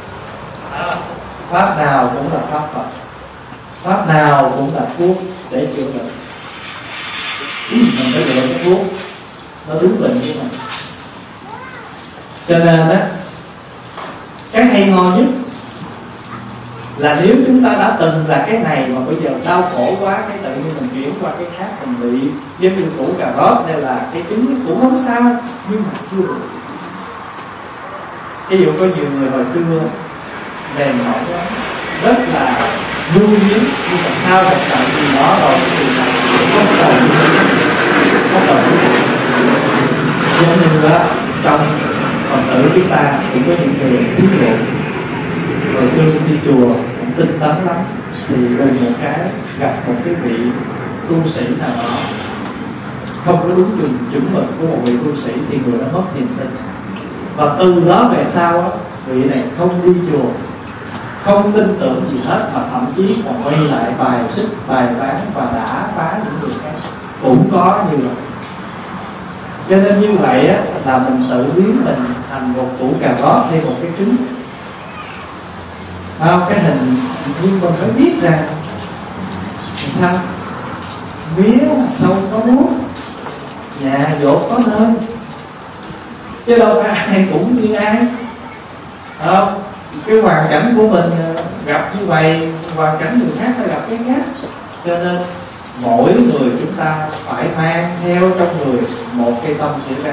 Pháp nào cũng là pháp Phật, pháp nào cũng là thuốc để chữa bệnh. Mình phải lựa cái thuốc nó đúng bệnh của mình. Cho nên đó, cái hay ho nhất là nếu chúng ta đã từng là cái này mà bây giờ đau khổ quá, cái tự nhiên mình chuyển qua cái khác, mình bị giống như củ cà rốt hay là cái trứng cũng không sao, nhưng mà chưa được. Ví dụ có nhiều người hồi xưa mềm mỏng quá, rất là nhu nhuyễn, nhưng mà sau một trận gì đó rồi thì không còn giống như đó. Trong Phật tử chúng ta cũng có những người thí dụ hồi xưa đi chùa cũng tinh tấn lắm, thì đùng một cái gặp một cái vị tu sĩ nào đó không có đúng chuẩn mực của một vị tu sĩ thì người đó mất niềm tin, và từ đó về sau đó, vị này không đi chùa, không tin tưởng gì hết, mà thậm chí còn quay lại bài xích bài bán và đã phá những người khác cũng có như vậy. Cho nên như vậy á, là mình tự biến mình thành một củ cà rốt hay một cái trứng. Cái hình, nhưng mình phải biết rằng sao mía sâu có nước, nhà dột có nơi, chứ đâu phải ai cũng như ai. Cái hoàn cảnh của mình gặp như vậy, hoàn cảnh người khác phải gặp cái khác. Cho nên mỗi người chúng ta phải mang theo trong người một cây tâm sỉ ra.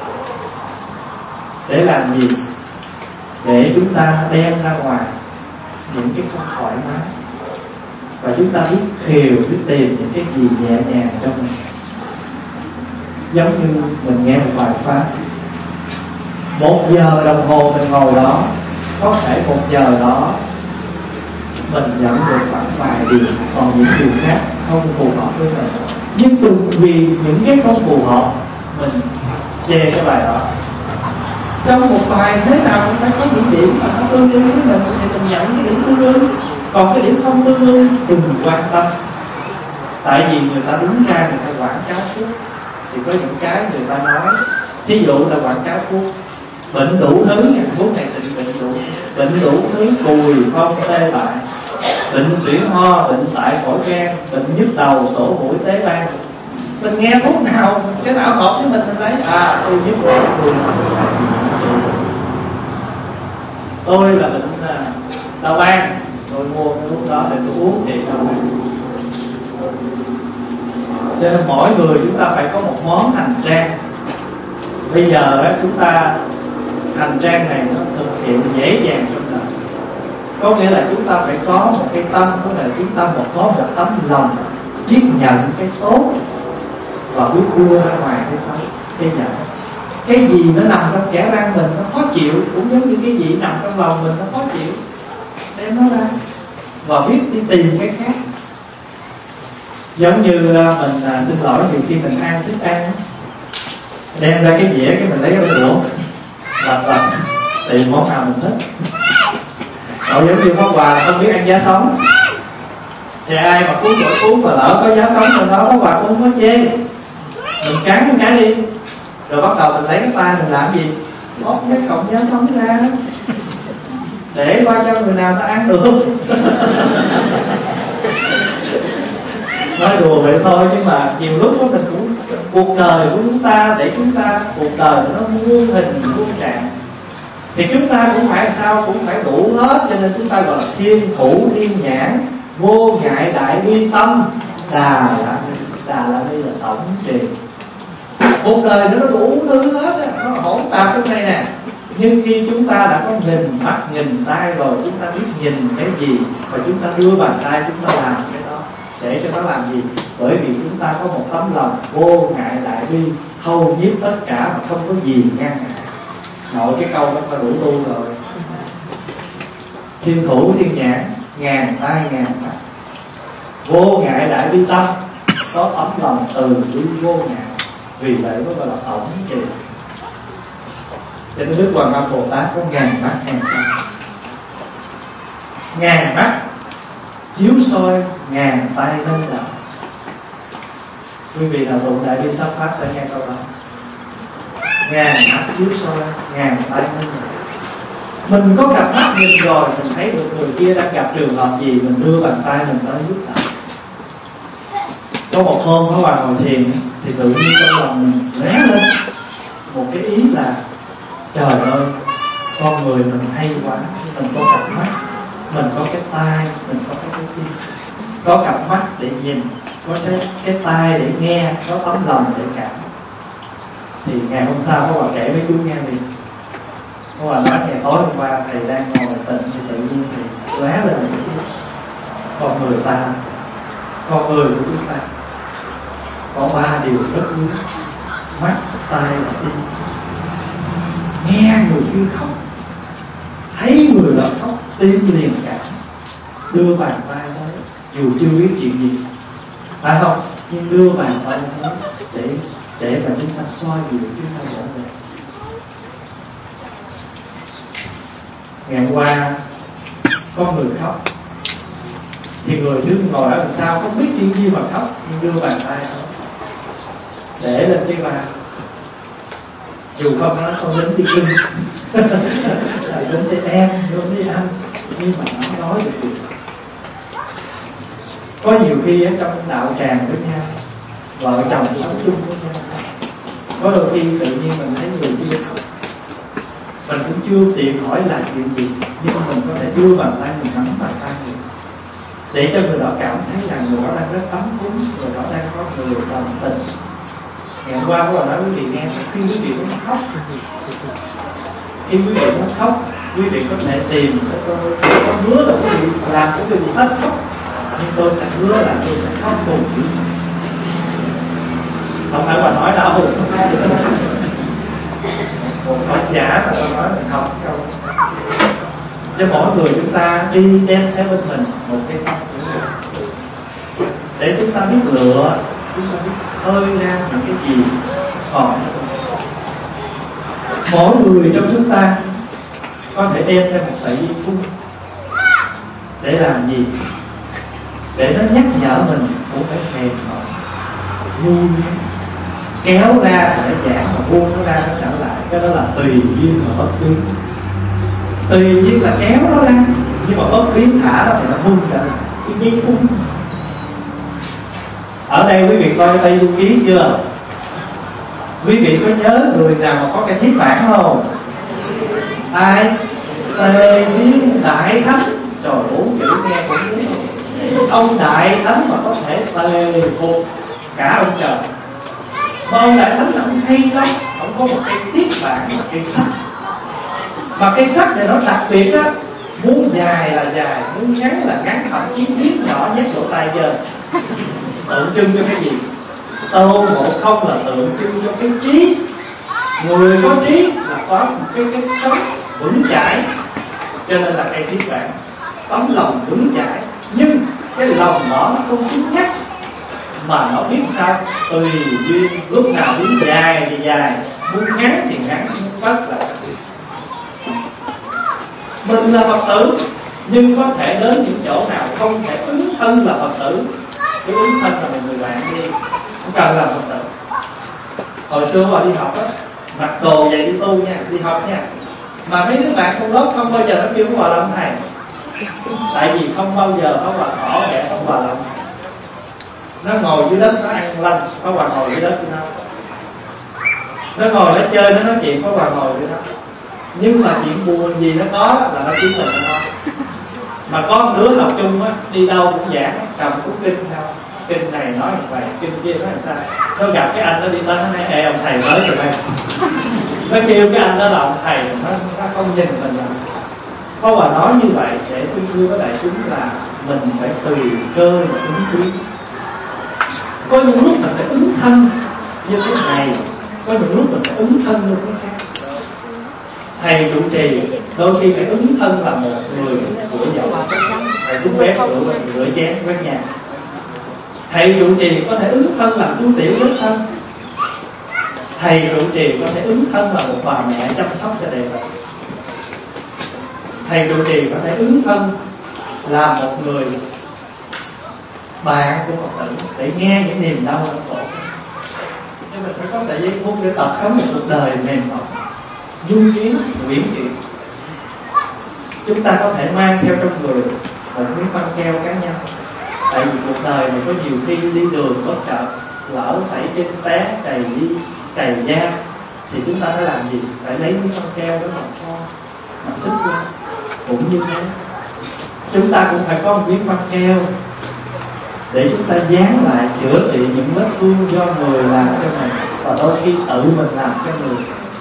Để làm gì? Để chúng ta đem ra ngoài những cái không thoải mái, và chúng ta biết khều, biết tìm những cái gì nhẹ nhàng trong mình. Giống như mình nghe một bài pháp, 1 giờ đồng hồ mình ngồi đó, có thể 1 giờ đó mình nhận được khoảng vài điều, còn những điều khác không phù hợp với mình. Nhưng vì những cái không phù hợp mình chê cái bài đó. Trong một bài thế nào cũng phải có những điểm mà nó tương đương với mình thì mình nhận cái điểm tương đương, còn cái điểm không tương đương đừng quan tâm. Tại vì người ta đứng ra người ta quảng cáo thuốc, thì có những cái người ta nói, thí dụ là quảng cáo thuốc bệnh đủ thứ, thuốc này trị bệnh đủ thứ, cùi phong tê bại, bệnh suyễn ho, bệnh tại phổi gan, bệnh nhức đầu, sổ mũi tế bang. Mình nghe thuốc nào cái nào hợp với mình lấy tôi nhức đầu cùi, tôi là bệnh đau ban, tôi mua cái thuốc đó để tôi uống thì đau ban. Cho nên mỗi người chúng ta phải có một món hành trang. Bây giờ chúng ta hành trang này nó thực hiện dễ dàng trong đời. Có nghĩa là chúng ta phải có một cái tâm, có nghĩa là chúng ta có một tấm lòng tiếp nhận cái tốt và biết đưa ra ngoài cái xấu, cái nhận. Cái gì nó nằm trong kẽ răng mình nó khó chịu, cũng giống như cái gì nằm trong lòng mình nó khó chịu, đem nó ra và biết đi tìm cái khác. Giống như mình xin lỗi, nhiều khi mình ăn thức ăn đem ra cái dĩa, cái mình lấy cái đũa lật tìm món nào mình thích. Giống như món quà không biết ăn giá sống, thì ai mà cuốn mà lỡ có giá sống trong đó, món quà cũng không có chê, mình cắn cái đi, rồi bắt đầu mình lấy cái tay mình làm gì, bóc cái cọng giá sống ra để qua cho người nào ta ăn được. Nói đùa vậy thôi, nhưng mà nhiều lúc đó mình cũng, cuộc đời của chúng ta, để chúng ta cuộc đời nó muôn hình muôn trạng, Thì chúng ta cũng phải sao, cũng phải đủ hết. Cho nên chúng ta gọi là thiên thủ thiên nhãn, vô ngại đại bi tâm, đà la ni là tổng trì. Một đời nó đủ thứ hết, nó hỗn tạp trong này nè. Nhưng khi chúng ta đã có nhìn mắt nhìn tay rồi, chúng ta biết nhìn cái gì và chúng ta đưa bàn tay chúng ta làm cái đó. Để cho nó làm gì? Bởi vì chúng ta có một tấm lòng vô ngại đại bi, hầu nhiếp tất cả mà không có gì ngăn ngại. Nội cái câu đó phải đủ tu rồi. Thiên thủ thiên nhãn, ngàn tay ngàn mắt, vô ngại đại bi tâm, có tấm lòng từ bi vô ngại. Vì vậy nó gọi là tổng trì. Cho nên Đức Hoàng Âm Bồ Tát có ngàn mắt ngàn tâm. Ngàn mắt chiếu soi, ngàn tay nâng đỡ. Quý vị nào tụng đại bi sát pháp sẽ nghe câu đó. Ngàn mắt chiếu soi, ngàn tay nâng đỡ. Mình có cặp mắt nhìn rồi, mình thấy được người kia đang gặp trường hợp gì, mình đưa bàn tay mình tới giúp đỡ. Có một hôm có Hòa ngồi thiền thì tự nhiên trong lòng mình lóe lên một cái ý là trời ơi, con người mình hay quá, mình có cặp mắt, mình có cái tai, mình có cái tim, có cặp mắt để nhìn, có cái tai để nghe, có tấm lòng để cảm. Thì ngày hôm sau có Hòa kể với chú nghe thì có Hòa nói ngày tối hôm qua thầy đang ngồi tịnh thì tự nhiên thì lóe lên con người ta, con người của chúng ta có ba điều rất quý: mắt, tai và tim. Nghe người kia khóc, thấy người đó khóc, tim liền cảm, đưa bàn tay tới, dù chưa biết chuyện gì, phải không? Nhưng đưa bàn tay tới để mà chúng ta soi dịu, chúng ta trở về. Ngày hôm qua có người khóc, thì người đứng ngồi ở đằng sau không biết chuyện gì mà khóc, nhưng đưa bàn tay thôi để lên cái bàn, dù không nó không đến cái kinh là đến cái em, đến cái anh, nhưng mà nó nói được chuyện. Có nhiều khi ở trong đạo tràng với nhau, vợ chồng sống chung với nhau, có đôi khi tự nhiên mình thấy người kia khóc, mình cũng chưa tiện hỏi là chuyện gì, nhưng mà mình có thể đưa bàn tay mình nắm bàn tay mình, để cho người đó cảm thấy rằng người đó đang rất ấm cúng, người đó đang có người đồng tình. Ngày hôm qua có nói quý vị nghe, khi quý vị muốn khóc, khi quý vị muốn khóc, quý vị có thể tìm có hứa là quý vị làm của quý vị hết khóc, nhưng tôi sẽ hứa là tôi sẽ khóc cùng quý vị. Không phải bà nói đâu, một khóc giả mà tôi nói là khóc đâu. Cho mỗi người chúng ta đi đem theo bên mình một cái khóc để chúng ta biết lựa, chúng ta biết hơi ra những cái gì còn. Mỗi người trong chúng ta có thể đem theo một sợi dây thun để làm gì? Để nó nhắc nhở mình cũng phải thèm họ, vui, kéo ra để giảng mà buông nó ra nó trở lại. Cái đó là tùy duyên mà bất biến. Tùy duyên là kéo nó ra, nhưng mà bất biến thả nó thì nó buông ra cái dây thun. Ở đây quý vị coi cái Tây Du Ký chưa? Quý vị có nhớ người nào mà có cái thiết bản không? Ai? Tề Thiên Đại Thánh. Trời ơi, chữ nghe cũng biết. Ông Đại Thánh mà có thể tề phục cả ông trời. Mà ông Đại Thánh là ông hay lắm. Ông có một cái thiết bản, một cây sắt. Mà cây sắt này nó đặc biệt á, muốn dài là dài, muốn ngắn là ngắn, thậm chí miếng nhỏ nhất lỗ tai giờ. Tượng trưng cho cái gì? Tô Ngộ Không là tượng trưng cho cái trí. Người có trí là có một cái sống vững chãi, cho nên là cây thiết bản. Tấm lòng vững chãi, nhưng cái lòng nó không cứng nhắc, mà nó biết sao tùy duyên, lúc nào muốn dài thì dài, muốn ngắn thì ngắn, rất là mình là Phật tử, nhưng có thể đến những chỗ nào không thể ứng thân là Phật tử. Cái ứng thân là một người bạn đi, không cần làm Phật tử. Hồi xưa họ đi học á, mặc đồ vậy đi tu nha, đi học nha, mà mấy đứa bạn trong lớp không bao giờ nó kêu có Hòa Lâm thầy, tại vì không bao giờ có Hòa Thỏ để có Hòa Lâm. Nó ngồi dưới đất nó ăn lanh, có Hòa ngồi dưới đất với nó ngồi nó chơi, nó nói chuyện, có Hòa ngồi dưới đó. Nhưng mà chuyện buồn gì nó có là nó chính mình nó có. Mà có một đứa học chung á, đi đâu cũng giảng, cầm cuốn kinh theo, kinh này nói như vậy, kinh kia nói làm sao. Nó gặp cái anh nó đi tới nó nói: "Ê ông thầy tới rồi đây." Nó kêu cái anh đó là ông thầy, nó không nhìn mình là. Có bà nói như vậy để tôi thưa với đại chúng là mình phải tùy cơ mà ứng biến. Có những lúc mình phải ứng thân như thế này, có những lúc mình phải ứng thân như thế khác. Thầy trụ trì đôi khi phải ứng thân là một người của dầu, thầy xuống bếp rửa chén quét nhà. Thầy trụ trì có thể ứng thân làm tu tiểu rất sân. Thầy trụ trì có thể ứng thân là một bà mẹ chăm sóc cho đệ tử. Thầy trụ trì có thể ứng thân là một người bạn của Phật tử để nghe những niềm đau đớn khổ. Nhưng mình phải có sợi dây phút để tập sống một cuộc đời mềm mỏng, dung kiến, uyển chuyển. Chúng ta có thể mang theo trong người một miếng băng keo cá nhân. Tại vì cuộc đời này có nhiều khi đi đường bất chợt, lỡ phải trên té, chày đi, chày da, thì chúng ta phải làm gì? Phải lấy miếng băng keo đó mà xích lên. Cũng như thế, chúng ta cũng phải có một miếng băng keo để chúng ta dán lại, chữa trị những vết thương do người làm cho mình, và đôi khi tự mình làm cho người.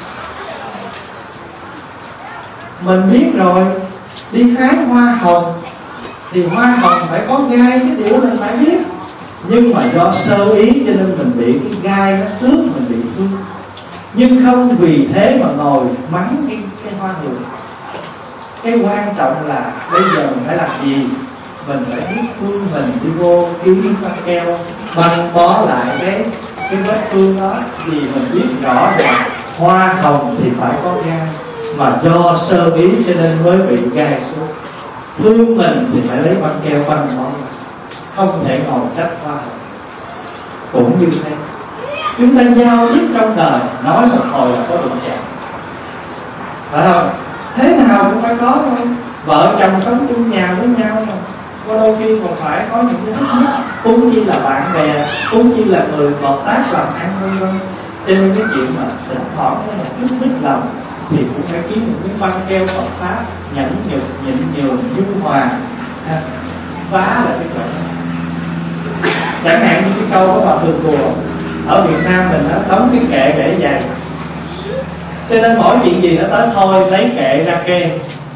Mình biết rồi, đi hái hoa hồng thì hoa hồng phải có gai, cái điều mình phải biết. Nhưng mà do sơ ý cho nên mình bị cái gai nó xước, mình bị thương. Nhưng không vì thế mà ngồi mắng cái hoa hồng. Cái quan trọng là bây giờ mình phải làm gì? Mình phải biết thương mình, đi vô kiếm băng keo băng bó lại cái vết thương đó. Vì mình biết rõ rằng hoa hồng thì phải có gai, mà do sơ ý cho nên mới bị gai xuống. Thương mình thì phải lấy băng keo băng bó lại, không thể ngồi trách hoa hồng. Cũng như thế, chúng ta giao tiếp trong đời, nói một hồi là có đụng chạm, phải không? Thế nào cũng phải có thôi. Vợ chồng sống chung nhà với nhau mà, có đôi khi còn phải có những cái thích nhất, cũng chỉ là bạn bè, cũng chỉ là người hợp tác làm ăn vân vân. Cho nên cái chuyện mà thỉnh thoảng có một chút mít lòng thì cũng phải kiếm một cái băng keo Phật pháp, nhẫn nhục, nhịn nhường, dung hòa, vá là cái chuyện. Chẳng hạn như cái câu của bà Thường Cùa ở Việt Nam mình đó, đóng cái kệ để dày, cho nên mỗi chuyện gì nó tới thôi lấy kệ ra kê.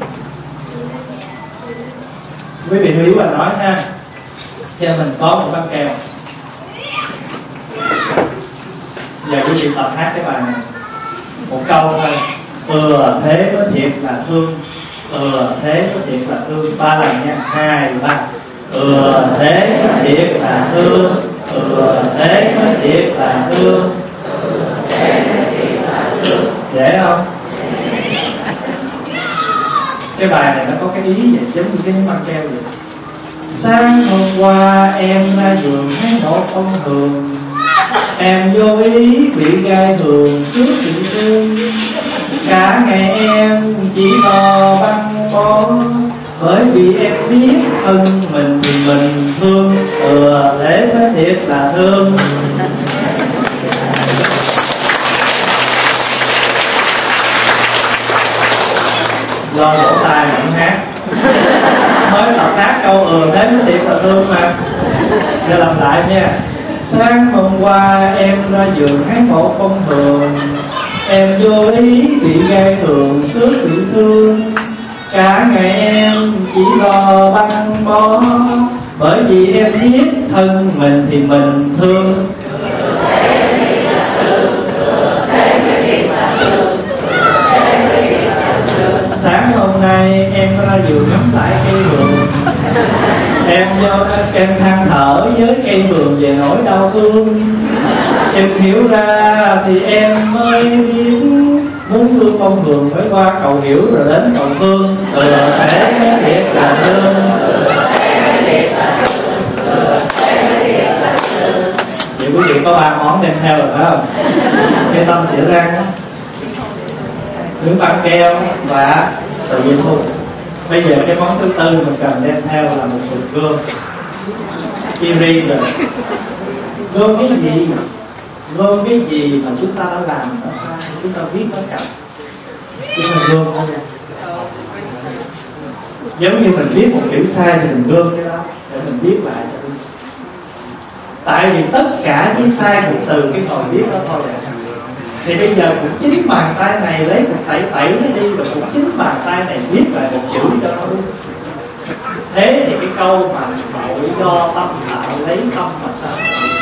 Quý vị hiểu bà nói ha. Cho nên mình có một băng keo. Giờ quý vị tập hát cái bài này một câu thôi. Thế có thiệt là thương. Thế có thiệt là thương. 3 lần nha. 2, 3. Thế có thiệt là thương. Thế có thiệt là thương. Dễ không? Cái bài này nó có cái ý vậy, giống như cái băng keo vậy. Sáng hôm qua em ra giường thấy một ông thường, em vô ý bị gai thường suốt bị thương. Cả ngày em chỉ lo băng bó, bởi vì em biết thân mình thì mình thương. Thế mới thiệt là thương. Lo lỗ tai mà hát. Mới tập hát câu thế mới thiệt là thương mà. Giờ làm lại nha. Sáng hôm qua em ra giường thấy một con thường, em vô ý bị gai thường suốt bị thương. Cả ngày em chỉ lo băng bó, bởi vì em biết thân mình thì mình thương. Sáng hôm nay em ra giường ngắm lại cây vườn, em than thở với cây vườn về nỗi đau thương. Chừng hiểu ra thì em mới biết, muốn thương con vườn phải qua cầu hiểu rồi đến cầu thương. Thế mới thiệt là thương. Vậy quý vị có 3 món đem theo rồi phải không? Cái tâm xỉa răng đó, miếng băng keo và sợi dây thun. Bây giờ cái món thứ tư mình cần đem theo là một cục gương. Kiri rồi. Gương cái gì? Gương cái gì mà chúng ta đã làm nó sai, chúng ta biết nó chậm. Chứ mình gom thôi nha. Giống như mình viết một chữ sai thì mình gom cái đó để mình viết lại cho đúng. Tại vì tất cả chỉ sai cũng từ cái hồi viết đó thôi. Thì bây giờ cũng chính bàn tay này lấy một tẩy nó đi, rồi cũng chính bàn tay này viết lại một chữ cho nó đúng. Thế thì cái câu mà tội do tâm tạo lấy tâm mà sao?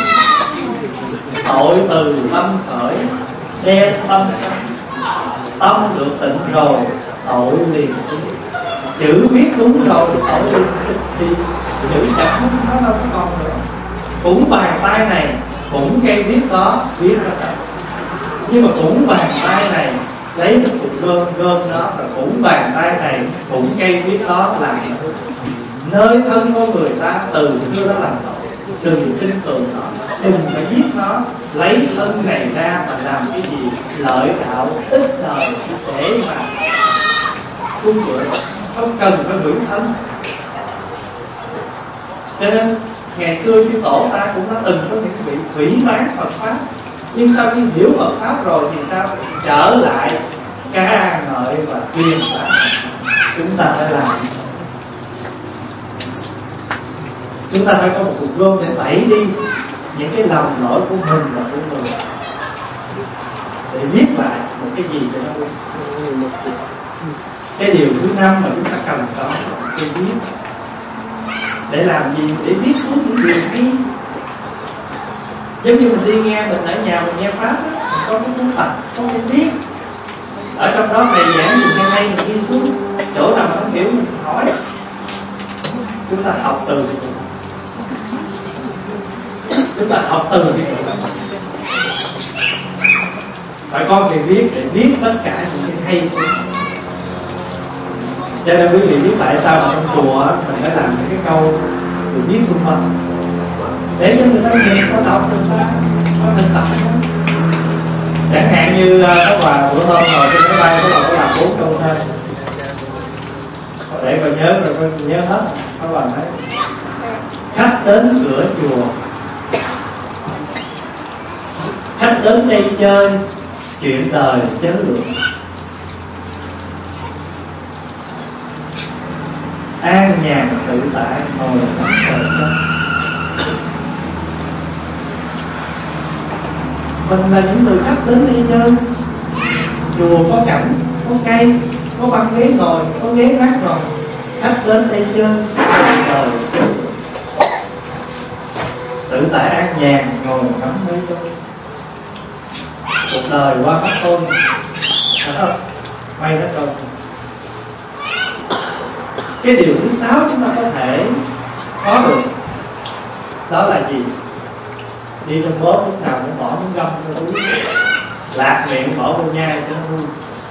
Tội từ tâm khởi đem tâm sanh, tâm được tịnh rồi tội liền đi. Chữ viết đúng rồi tội liền đi, chữ chẳng nó đâu có còn nữa. Cũng bàn tay này cũng cây viết đó viết ra thật, nhưng mà cũng bàn tay này lấy một cục gom đó, rồi cũng bàn tay này cũng cây viết đó làm nơi thân của người ta từ xưa đó làm tội. Đừng tin tưởng nó, đừng phải giết nó, lấy thân này ra mà làm cái gì lợi đạo ích đời để mà cung ngựa, không cần phải hưởng thân. Cho nên ngày xưa chư tổ ta cũng đã từng có những vị hủy bán Phật pháp, nhưng sau khi hiểu Phật pháp rồi thì sao? Trở lại ca ngợi và tuyên pháp. Chúng ta phải làm, chúng ta phải có một cuộc gom để tẩy đi những cái lầm lỗi của mình và của người, để viết lại một cái gì cho nó đúng. Cái điều thứ 5 mà chúng ta cần có cái viết để làm gì? Để viết xuống những điều hay. Giống như mình đi nghe, mình ở nhà mình nghe pháp đó, mình có cái cuốn tập, có cái viết ở trong đó thầy giảng gì hay mình ghi xuống, chỗ nào không hiểu mình hỏi. Chúng ta học từ cái chỗ, chúng ta học từ cái chỗ, phải có cái viết để viết tất cả những cái hay. Cho nên quý vị biết tại sao mà trong chùa mình phải làm những cái câu được viết xung quanh, để cho người ta nhìn, có đọc được sao, có thực tập. Chẳng hạn như các bà bữa hôm ngồi trên máy bay, các bà có làm 4 câu thôi để bà nhớ, rồi bà nhớ hết. Các bà nói khách đến cửa chùa, khách đến đây chơi, chuyện đời chớ lượng, an nhàn tự tại ngồi thẳng trời đất. Mình là những người khách đến đây chơi, chùa có cảnh, có cây, có băng ghế ngồi, có ghế mát ngồi. Khách đến đây chơi, đời tự tại an nhàn ngồi thẳng nơi chơi. Cuộc đời qua mắt thôi, phải không? May đó rồi. Cái điều thứ 6 chúng ta có thể có được đó là gì? Đi trong bóp lúc nào cũng bỏ miếng găm cho túi, lạc miệng bỏ vô nhai cho nó vui,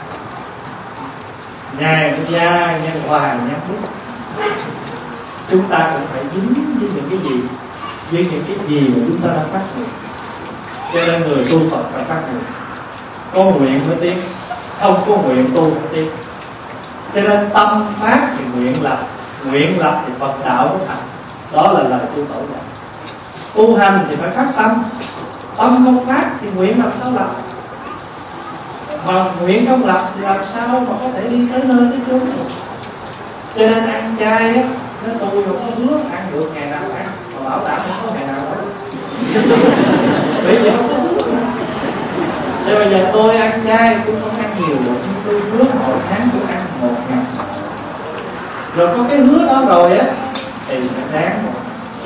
nhai cái da, nhai hoài, nhai bút. Chúng ta cũng phải dính với những cái gì, với những cái gì mà chúng ta đang phát nguyện. Cho nên người tu Phật phải phát nguyện, có nguyện mới tiến, không có nguyện tu mới tiến. Cho nên tâm phát thì nguyện lập thì Phật đạo có thành. Đó là lời tu tổ dạy. Tu hành thì phải phát tâm, tâm không phát thì nguyện làm sao lập, mà nguyện không lập thì làm sao mà có thể đi tới nơi tới chốn. Cho nên ăn chay á, nó tu rồi nó hứa ăn được ngày nào ăn, mà bảo đảm không có ngày nào đâu. Bởi vì không có hứa. Thế bây giờ tôi ăn chay, tôi không ăn nhiều được, nhưng tôi hứa mỗi tháng tôi ăn 1 ngày. Rồi có cái hứa đó rồi á thì phải đáng một.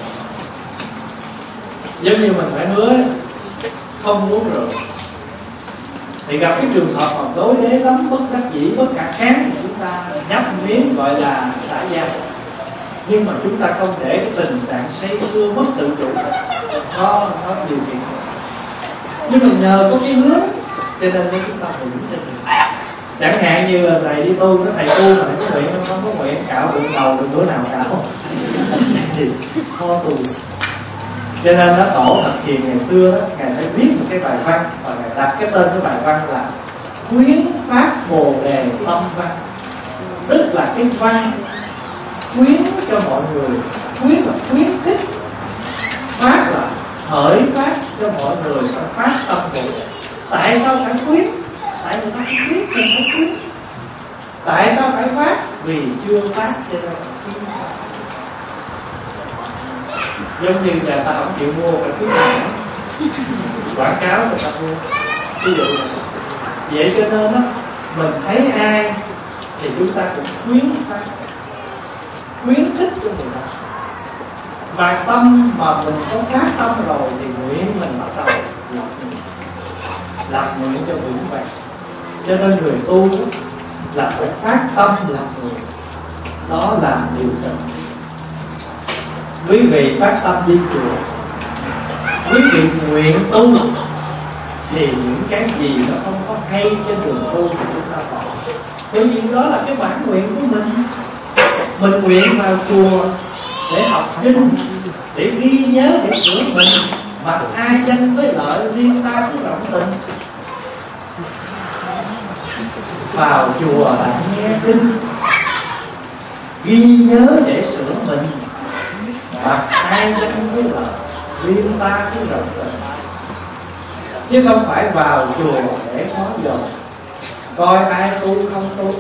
Giống như mình phải hứa không uống rượu, thì gặp cái trường hợp mà đối đế lắm, bất đắc dĩ, bất khả kháng thì chúng ta nhấp miếng gọi là xả gian. Nhưng mà chúng ta không để cái tình trạng say sưa mất tự chủ, nó điều kiện. Nhưng mà nhờ có cái hứa cho nên chúng ta phải vững tin. Chẳng hạn như là thầy đi tu, cái thầy tu mà có nguyện không có nguyện cạo bụng đầu được bữa nào cạo thì khó tu. Cho nên đó tổ Thật Hiền ngày xưa đó, ngài phải viết một cái bài văn và ngài đặt cái tên cái bài văn là khuyến phát bồ đề tâm văn. Tức là cái văn khuyến cho mọi người, khuyến là khuyến khích, phát là khởi phát cho mọi người phải phát tâm bồ đề. Tại sao phải khuyến? Tại người ta không biết, mình phải khuyến. Tại sao phải phát? Vì chưa phát cho nên giống như là ta không chịu mua cái khuyến mãi quảng cáo người ta mua. Ví dụ vậy cho nên đó, mình thấy ai thì chúng ta cũng khuyến khích cho người ta. Và tâm mà mình có phát tâm rồi thì nguyện mình bắt đầu lập nguyện cho vững vàng. Cho nên người tu là phải phát tâm lập nguyện, đó là điều cần. Quý vị phát tâm đi chùa, quý vị nguyện tu thì những cái gì nó không có hay trên đường tu thì chúng ta bỏ. Bởi vì đó là cái bản nguyện của mình. Mình nguyện vào chùa để học kinh, để ghi nhớ, để sửa mình. Mà ai danh với lợi, riêng ta cứ rộng tình. Vào chùa là nghe kinh, ghi nhớ để sửa mình. Mà ai danh với lợi, riêng ta cứ rộng tình. Chứ không phải vào chùa để khó dò, coi ai tu không tu,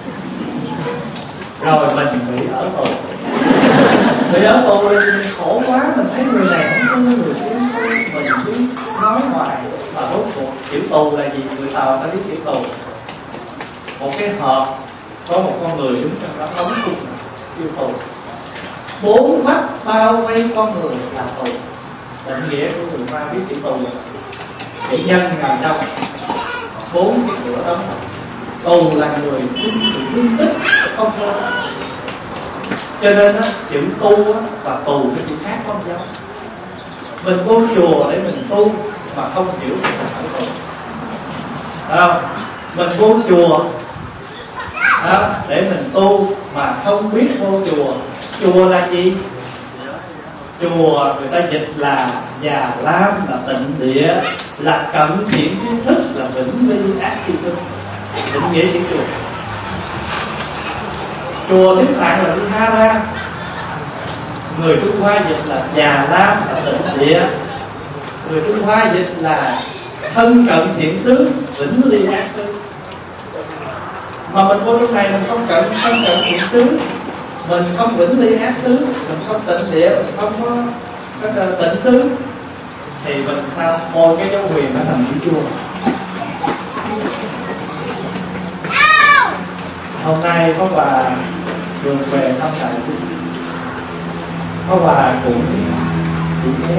rồi mình bị ở tù. Bị ở tù thì khổ quá, mình thấy người này không có người kia không tu, mình cứ nói hoài. Mà rốt cuộc chịu tù là gì? Người Tàu ta biết chịu tù. Một cái hộp có một con người đứng trong đó đóng cung chịu tù. 4 mắt bao vây con người là tù. Định nghĩa của người ta biết chịu tù rồi. Để nhân ngầm trong 4 cái cửa đóng. Tù là người thương tích không thôi. Cho nên á, chữ tu và tù cái chữ khác không giống. Mình vô chùa để mình tu mà không hiểu thì mình phải tù. Mình vô chùa để mình tu mà không biết vô chùa. Chùa là gì? Chùa người ta dịch là Già Lam, là tịnh địa, là cận thiện kiến thức, là vĩnh ly ác tri thức. Định nghĩa chữ chùa. Chùa tiếng Phạn là Vihara. Người Trung Hoa dịch là Già Lam, là tịnh địa. Người Trung Hoa dịch là thân cận thiện xứ, vĩnh ly ác xứ. Mà mình vô trong này mình không thân cận thiện xứ, mình không vĩnh ly ác xứ, mình không tịnh địa, mình không có tịnh xứ, thì mình sao môi cái dấu huyền nó thành chữ chùa. Hôm nay có bà đường về thăm đại chúng, có bà cũng chỉ nhé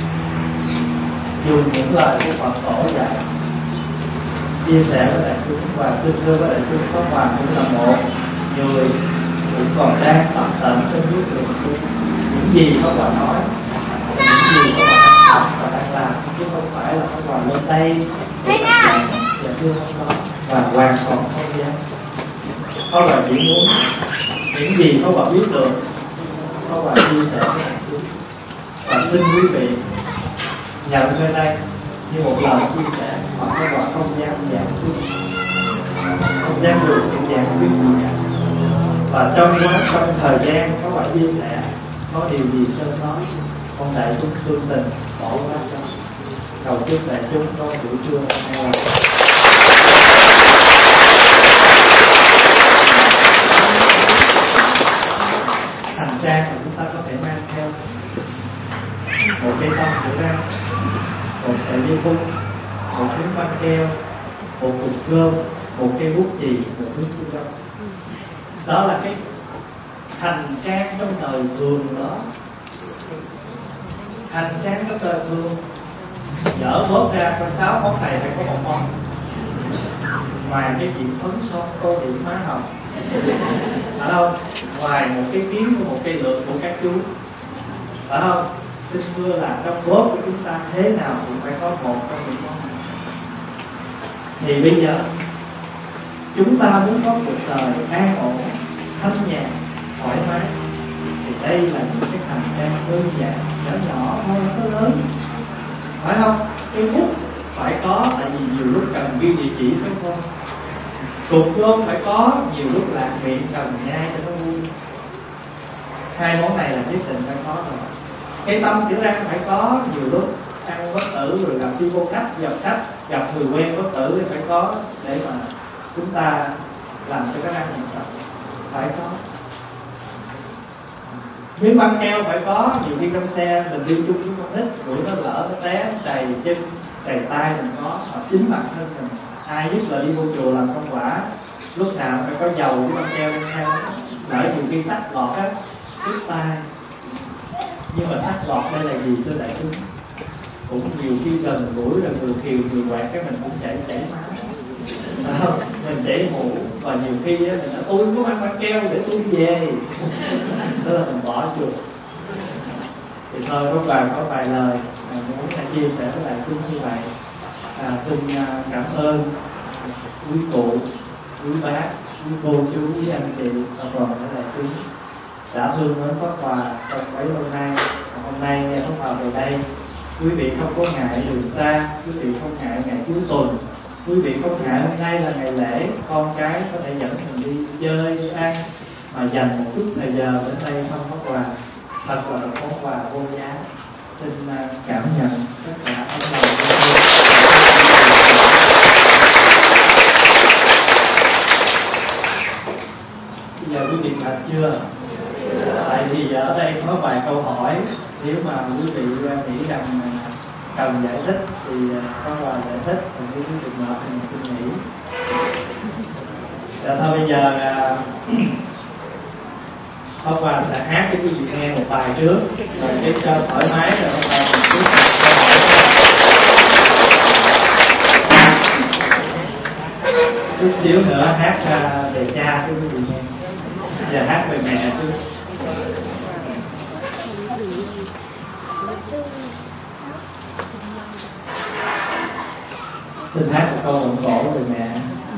dùng những lời của Phật tổ dạy chia sẻ với đại chúng. Và xin thưa với đại chúng, có bà cũng là một người cũng còn đang tập tận trong bước đường tu. Những gì có bà nói, những gì có bà đang làm, chứ không phải là có bà lên đây và thưa không đó và hoàn toàn không dám. Có bà chỉ muốn những gì có bà biết được, có bà chia sẻ với đại chúng. Và xin quý vị nhận nơi đây như một lời chia sẻ, mà có bà không dám giảng thuyết, không dám được những giảng thuyết gì cả. Và trong thời gian có bà chia sẻ, có điều gì sơ sót, con đại chúng thương tình bỏ qua cho. Cầu chúc đại chúng có buổi trưa an lành. Hành trang mà chúng ta có thể mang theo một cây tông sữa răng, một sợi dây phun, một miếng băng keo, một cục gôm, một cây bút chì, một túi xi lông. Đó là cái hành trang trong đời thường đó. Hành trang trong đời thường dở bóp ra có 6 món này phải có một món. Ngoài cái chuyện phấn son tô điểm má hồng, phải không? Ngoài một cái kiếm của một cây lược của các chú, phải không? Xin thưa là trong bóp của chúng ta thế nào cũng phải có một trong những món này. Thì bây giờ chúng ta muốn có cuộc đời an ổn, thanh nhàn, thoải mái, thì đây là những cái hành trang đơn giản, nhỏ thôi, không có lớn, phải không? Cái bút phải có, tại vì nhiều lúc cần ghi địa chỉ phải không? Cục gôm phải có, nhiều lúc lạc miệng cần nhai cho nó vui. 2 món này là nhất định phải có rồi. Cái tâm chữ răng phải có, nhiều lúc ăn bất tử rồi gặp đi vô khách, gặp người quen bất tử thì phải có, để mà chúng ta làm cho cái răng mình sợ, phải có. Miếng băng keo phải có. Nhiều khi trong xe mình đi chung với con nít, tụi nó lỡ nó té đầy chân đầy tay mình có, hoặc chính bản thân mình. Ai nhất là đi vô chùa làm công quả, lúc nào phải có dầu với băng keo lên theo. Lỡ nhiều khi sắt lọt á, đứt tay. Nhưng mà sắt lọt đây là gì thưa đại chúng? Cũng nhiều khi gần gũi rồi người kiều người quẹt cái mình cũng chảy máu, không? Mình chảy mũ. Và nhiều khi á, mình nói tôi có mang băng keo để tôi về, đó là mình bỏ chùa. Thì thôi các bạn có vài lời muốn chia sẻ với đại chúng như vậy. Xin cảm ơn quý cụ, quý bác, quý cô chú, quý anh chị và toàn thể đại chúng đã thương mến phát quà trong mấy lâu nay. Hôm nay nghe phát quà về đây, quý vị không có ngại đường xa, quý vị không ngại ngày cuối tuần, quý vị không ngại hôm nay là ngày lễ, con cái có thể dẫn mình đi chơi, đi ăn, mà dành một chút thời giờ đến đây không có quà, thật là một món quà vô giá. Xin cảm nhận tất cả những lời. Bây giờ quý vị thật chưa? Tại vì ở đây có vài câu hỏi, nếu mà quý vị nghĩ rằng cần giải thích thì có vài giải thích, còn nếu quý vị mệt thì mình suy nghĩ. Thôi bây giờ Pháp Hòa sẽ hát cho quý vị nghe một bài trước, rồi để cho thoải mái rồi bắt đầu mình tiếp tục câu hỏi. Chút xíu nữa hát về cha cho quý vị nghe. Giờ hát về mẹ chứ. Xin hát một câu vọng cổ về mẹ.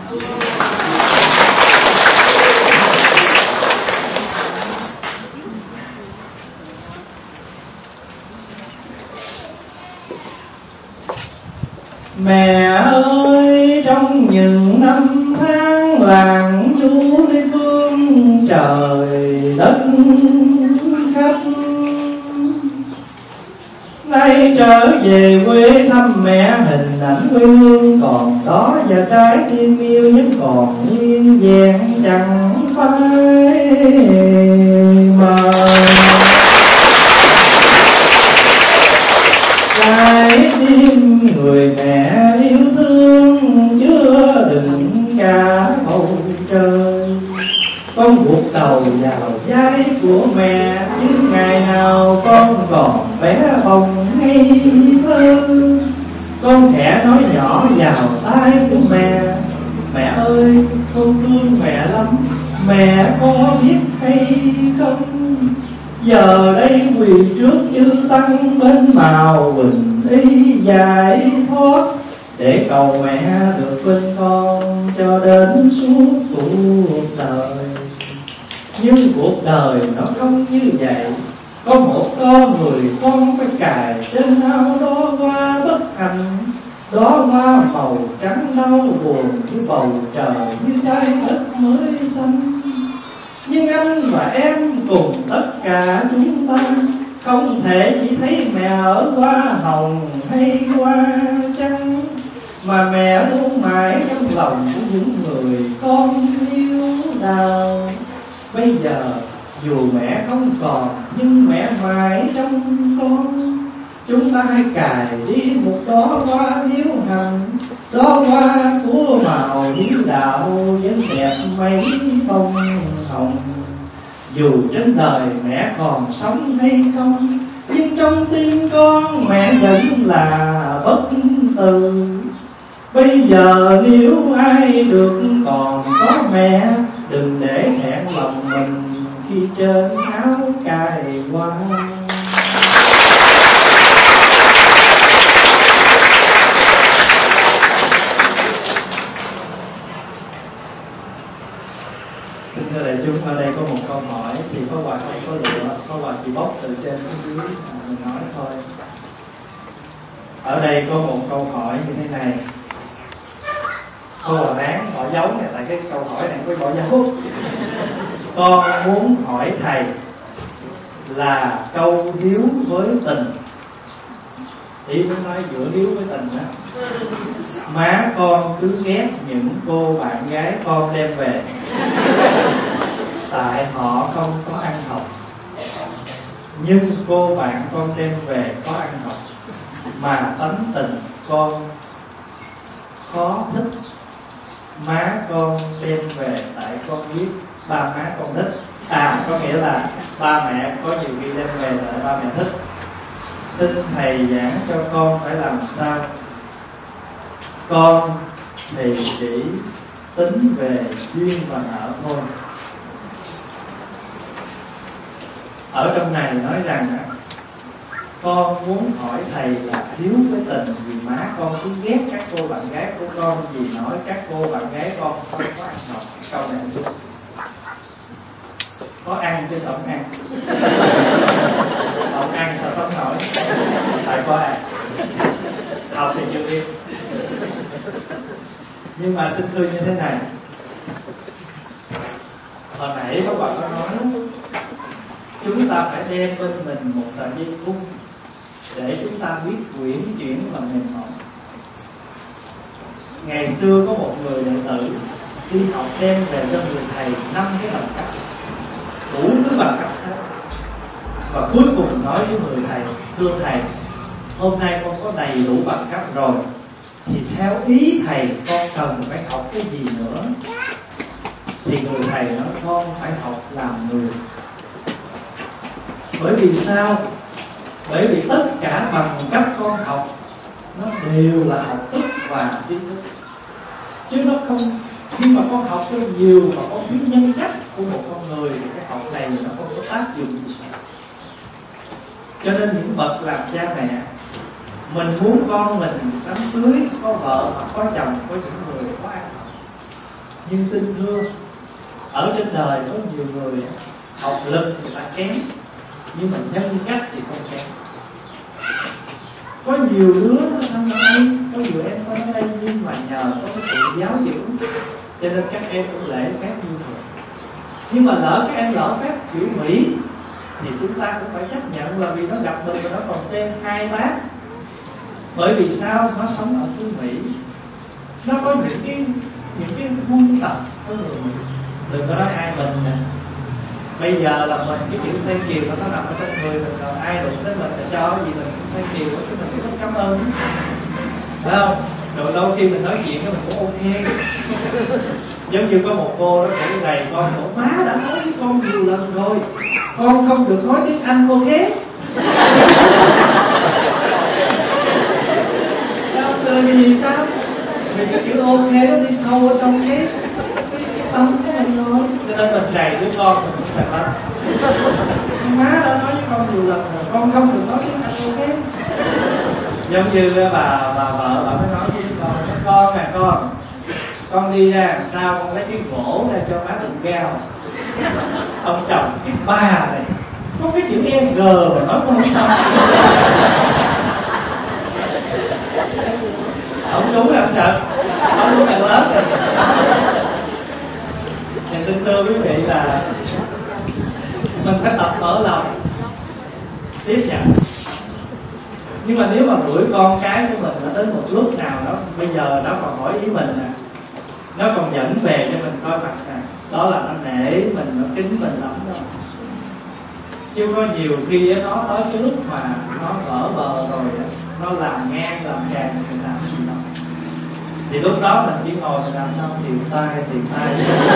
Mẹ ơi, trong những năm tháng làng du đi phương trời đất khách, nay trở về quê thăm mẹ, hình ảnh quê hương còn đó và trái tim yêu nhất còn nguyên vẹn chẳng phai mờ. Trái tim người mẹ yêu thương chứa đựng cả bầu trời, con buộc đầu vào vai của mẹ những ngày nào con còn bé bồng ngây thơ. Con khẽ nói nhỏ vào tai của mẹ, mẹ ơi con thương mẹ lắm, mẹ có biết hay không? Giờ đây quỳ trước chư tăng bên màu bình y giải thoát, để cầu mẹ được bên con cho đến suốt cuộc đời. Nhưng cuộc đời nó không như vậy, có một con người con phải cài trên áo đó hoa bất hạnh, đó hoa màu trắng đau buồn như bầu trời, như trái đất mới xanh. Nhưng anh và em cùng tất cả chúng ta không thể chỉ thấy mẹ ở hoa hồng hay hoa trắng, mà mẹ luôn mãi trong lòng của những người con yêu đào. Bây giờ dù mẹ không còn nhưng mẹ mãi trong con. Chúng ta hãy cài đi một đóa hoa hiếu hạnh, đóa hoa của màu hiếu đạo vẫn đẹp mấy bông hồng. Dù trên đời mẹ còn sống hay không, nhưng trong tim con mẹ vẫn là bất tử. Bây giờ nếu ai được còn có mẹ, đừng để hẹn lòng mình khi trên áo cài hoa. Thưa đại chúng, ở đây có một câu hỏi thì có Hòa không có lựa, có Hòa chỉ bóc từ trên xuống dưới mình nói thôi. Ở đây có một câu hỏi như thế này, cô Hòa đáng bỏ dấu này, tại cái câu hỏi này có bỏ dấu. Con muốn hỏi thầy là câu hiếu với tình Ý muốn nói giữa hiếu với tình đó. Má con cứ ghét những cô bạn gái con đem về, tại họ không có ăn học. Nhưng cô bạn con đem về có ăn học, mà tánh tình con khó thích. Má con đem về tại con biết ba má con thích. Có nghĩa là ba mẹ có nhiều khi đem về là ba mẹ thích. Xin thầy giảng cho con phải làm sao. Con thì chỉ tính về duyên và nợ thôi. Ở trong này nói rằng con muốn hỏi thầy là hiếu với tình vì má con cứ ghét các cô bạn gái của con, vì nói các cô bạn gái con không có ăn học. Câu này chút có ăn chứ sống ăn. Không ăn sao sống nổi, tại có ăn. Học thì chưa biết. Nhưng mà tin tôi như thế này, hồi nãy các bạn có nói chúng ta phải đem bên mình một sợi dây cung để chúng ta biết quyển chuyển và mềm mỏng. Ngày xưa có một người đệ tử đi học đem về cho người thầy 5 cái bằng cấp, đủ thứ bằng cấp hết, và cuối cùng nói với người thầy: thưa thầy, hôm nay con có đầy đủ bằng cấp rồi, thì theo ý thầy con cần phải học cái gì nữa? Thì người thầy nói: con phải học làm người. Bởi vì sao? Bởi vì tất cả bằng cấp con học nó đều là học thức và tri thức, chứ nó không. Khi mà con học cho nhiều mà con biết nhân cách của một con người thì cái học này nó không có tác dụng gì. Cho nên những bậc làm cha mẹ, mình muốn con mình đám cưới có vợ hoặc có chồng, có những người có ăn học. Nhưng xin thưa, ở trên đời có nhiều người học lực người ta kém, nhưng mà nhân cách thì không kém. Có nhiều đứa nó sanh ở đây, có nhiều em sanh ở đây, nhưng mà nhờ có cái sự giáo dưỡng cho nên các em cũng lễ phép như thường. Nhưng mà lỡ các em lỡ phép chữ Mỹ thì chúng ta cũng phải chấp nhận là vì nó gặp mình và nó còn tên hai bác. Bởi vì sao? Nó sống ở xứ Mỹ, nó có những cái huân tập của người Mỹ. Đừng có nói ai mình nè. Bây giờ là mình cái chữ Tây Kiều nó nằm ở trong người mình rồi, ai đụng đến mình là cho cái gì mình cũng Tây Kiều đó, chứ mình cũng cảm ơn, phải không? Rồi đôi khi mình nói chuyện đó mình cũng ok. Giống như có một cô đó kể này con nói: má đã nói với con nhiều lần rồi, con không được nói tiếng Anh, ok? Sao cười gì sao? Vì cái chữ ok nó đi sâu ở trong cái tâm của mình rồi. Cho nên mình rầy đứa con mình cũng phải lắm. Má đã nói với con nhiều lần rồi, con không được nói tiếng Anh, ok? Giống như bà vợ bà mới nói với con nè, con đi ra sao con lấy cái gỗ ra cho má đựng gao. Ông chồng cái bà này có cái chữ N G mà nói con không sao. Ông đúng là thật, ông đúng là lớn rồi. Thì xin thưa quý vị là mình phải tập mở lòng tiếp nhận. Nhưng mà nếu mà đuổi con cái của mình nó đến một lúc nào đó, bây giờ nó còn hỏi ý mình nè, nó còn dẫn về cho mình coi mặt nè, đó là nó nể mình, nó kính mình lắm đó. Chứ có nhiều khi nó tới cái lúc mà nó vỡ bờ rồi, nó làm ngang làm càng thì làm gì đâu. Thì lúc đó mình chỉ ngồi mình làm sao thiền tay.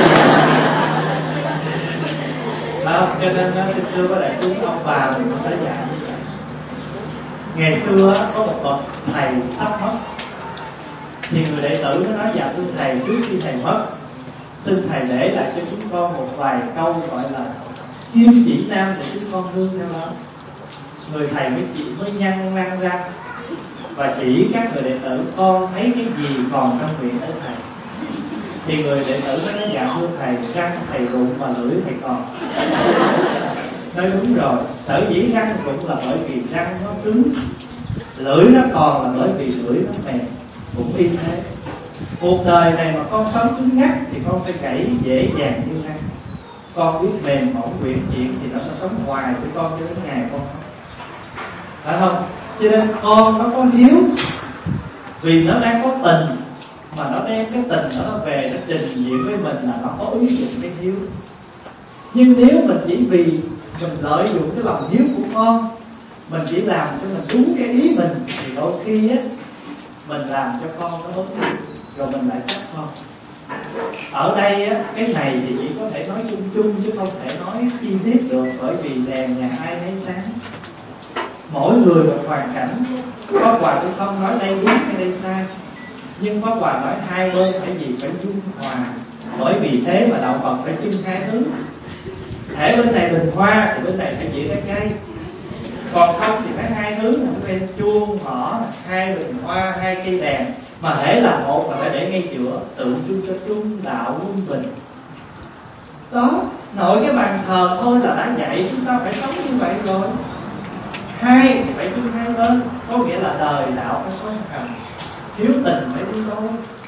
Đó, cho nên nó xin thưa với đại chúng, ông bà mình cũng phải dạy như vậy. Ngày xưa có một bậc thầy sắp mất, thì người đệ tử nó nói: dạ thưa thầy, trước khi thầy mất, xin thầy để lại cho chúng con một vài câu gọi là kim chỉ nam để chúng con nương theo đó. Người thầy mới nhăn răng ra và chỉ các người đệ tử: con thấy cái gì còn trong miệng tới thầy? Thì người đệ tử mới nói: dạ thưa thầy, răng thầy rụng mà lưỡi thầy còn. Nói đúng rồi, sở dĩ răng rụng là bởi vì răng nó cứng, lưỡi nó còn là bởi vì lưỡi nó mềm. Cũng y thế, cuộc đời này mà con sống cứng ngắc thì con phải gãy dễ dàng như răng. Con biết mềm mỏng quyện chuyển thì nó sẽ sống hoài với con cho đến ngày con, phải không? Cho nên con nó có hiếu vì nó đang có tình, mà nó đem cái tình đó nó về nó trình diện với mình là nó có ứng dụng cái hiếu. Nhưng nếu mình chỉ vì mình lợi dụng cái lòng hiếu của con, mình chỉ làm cho mình đúng cái ý mình, thì đôi khi á mình làm cho con nó mất hiếu, rồi mình lại trách con. Ở đây á, cái này thì chỉ có thể nói chung chung chứ không thể nói chi tiết được, bởi vì đèn nhà ai nấy sáng. Mỗi người một hoàn cảnh. Pháp Hòa cũng không nói đây đúng hay đây sai, nhưng Pháp Hòa nói hai bên phải gì phải dung hòa. Bởi vì thế mà đạo Phật phải chưng hai hướng. Thể bên này bình hoa thì bên này phải dĩa trái cây, còn không thì phải hai hướng, một bên chuông mỏ, hai bình hoa, hai cây đèn. Mà hễ là một mà phải để ngay giữa, tượng trưng cho chung đạo quân bình. Đó, nội cái bàn thờ thôi là đã dạy chúng ta phải sống như vậy rồi. Hai thì phải chung hai bên, có nghĩa là đời đạo phải sống hành, hiếu tình phải đi đôi.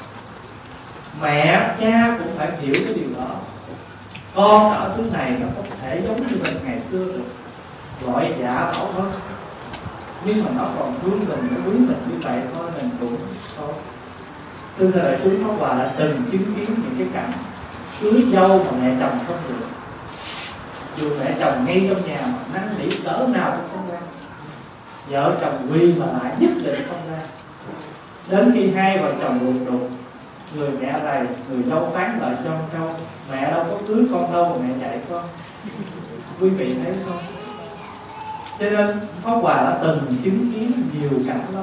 Mẹ cha cũng phải hiểu cái điều đó. Con ở xứ này nó không thể giống như mình ngày xưa được, gọi dạ bảo vâng, nhưng mà nó còn thương mình, nó quý mình như vậy thôi, mình cũng thôi. Xưa thời chúng Pháp Hòa đã từng chứng kiến những cái cảnh cưới dâu mà mẹ chồng không được, dù mẹ chồng ngay trong nhà mà năn nỉ cỡ nào cũng không ra, vợ chồng quy mà lại nhất định không ra. Đến khi hai vợ chồng buồn đục, người mẹ rầy, người dâu phán lại cho câu: mẹ đâu có cưới con đâu mà mẹ dạy con. Quý vị thấy không? Cho nên Pháp Hòa đã từng chứng kiến nhiều cảnh lắm.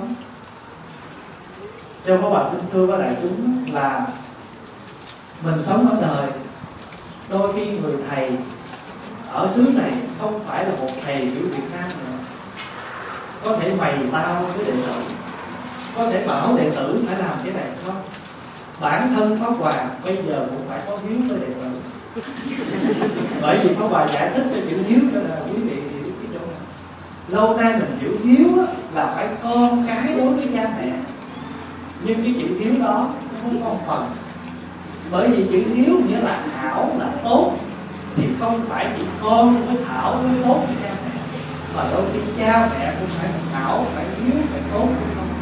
Cho Pháp Hòa xin thưa với đại chúng là mình sống ở đời, đôi khi người thầy ở xứ này không phải là một thầy kiểu Việt Nam nữa. Có thể mày tao với đệ tử, có thể bảo đệ tử phải làm cái này không. Bản thân Pháp Hòa bây giờ cũng phải có hiếu với đệ tử. Bởi vì Pháp Hòa giải thích cho chữ hiếu cho là quý vị hiểu cái chỗ này. Lâu nay mình hiểu hiếu là phải con cái đối với cha mẹ, nhưng cái chữ hiếu đó không có một phần. Bởi vì chữ hiếu nghĩa là hảo, là tốt, thì không phải chỉ con mới hảo mới tốt với cha mẹ, mà đôi khi cha mẹ cũng phải hảo, phải hiếu, phải tốt với con.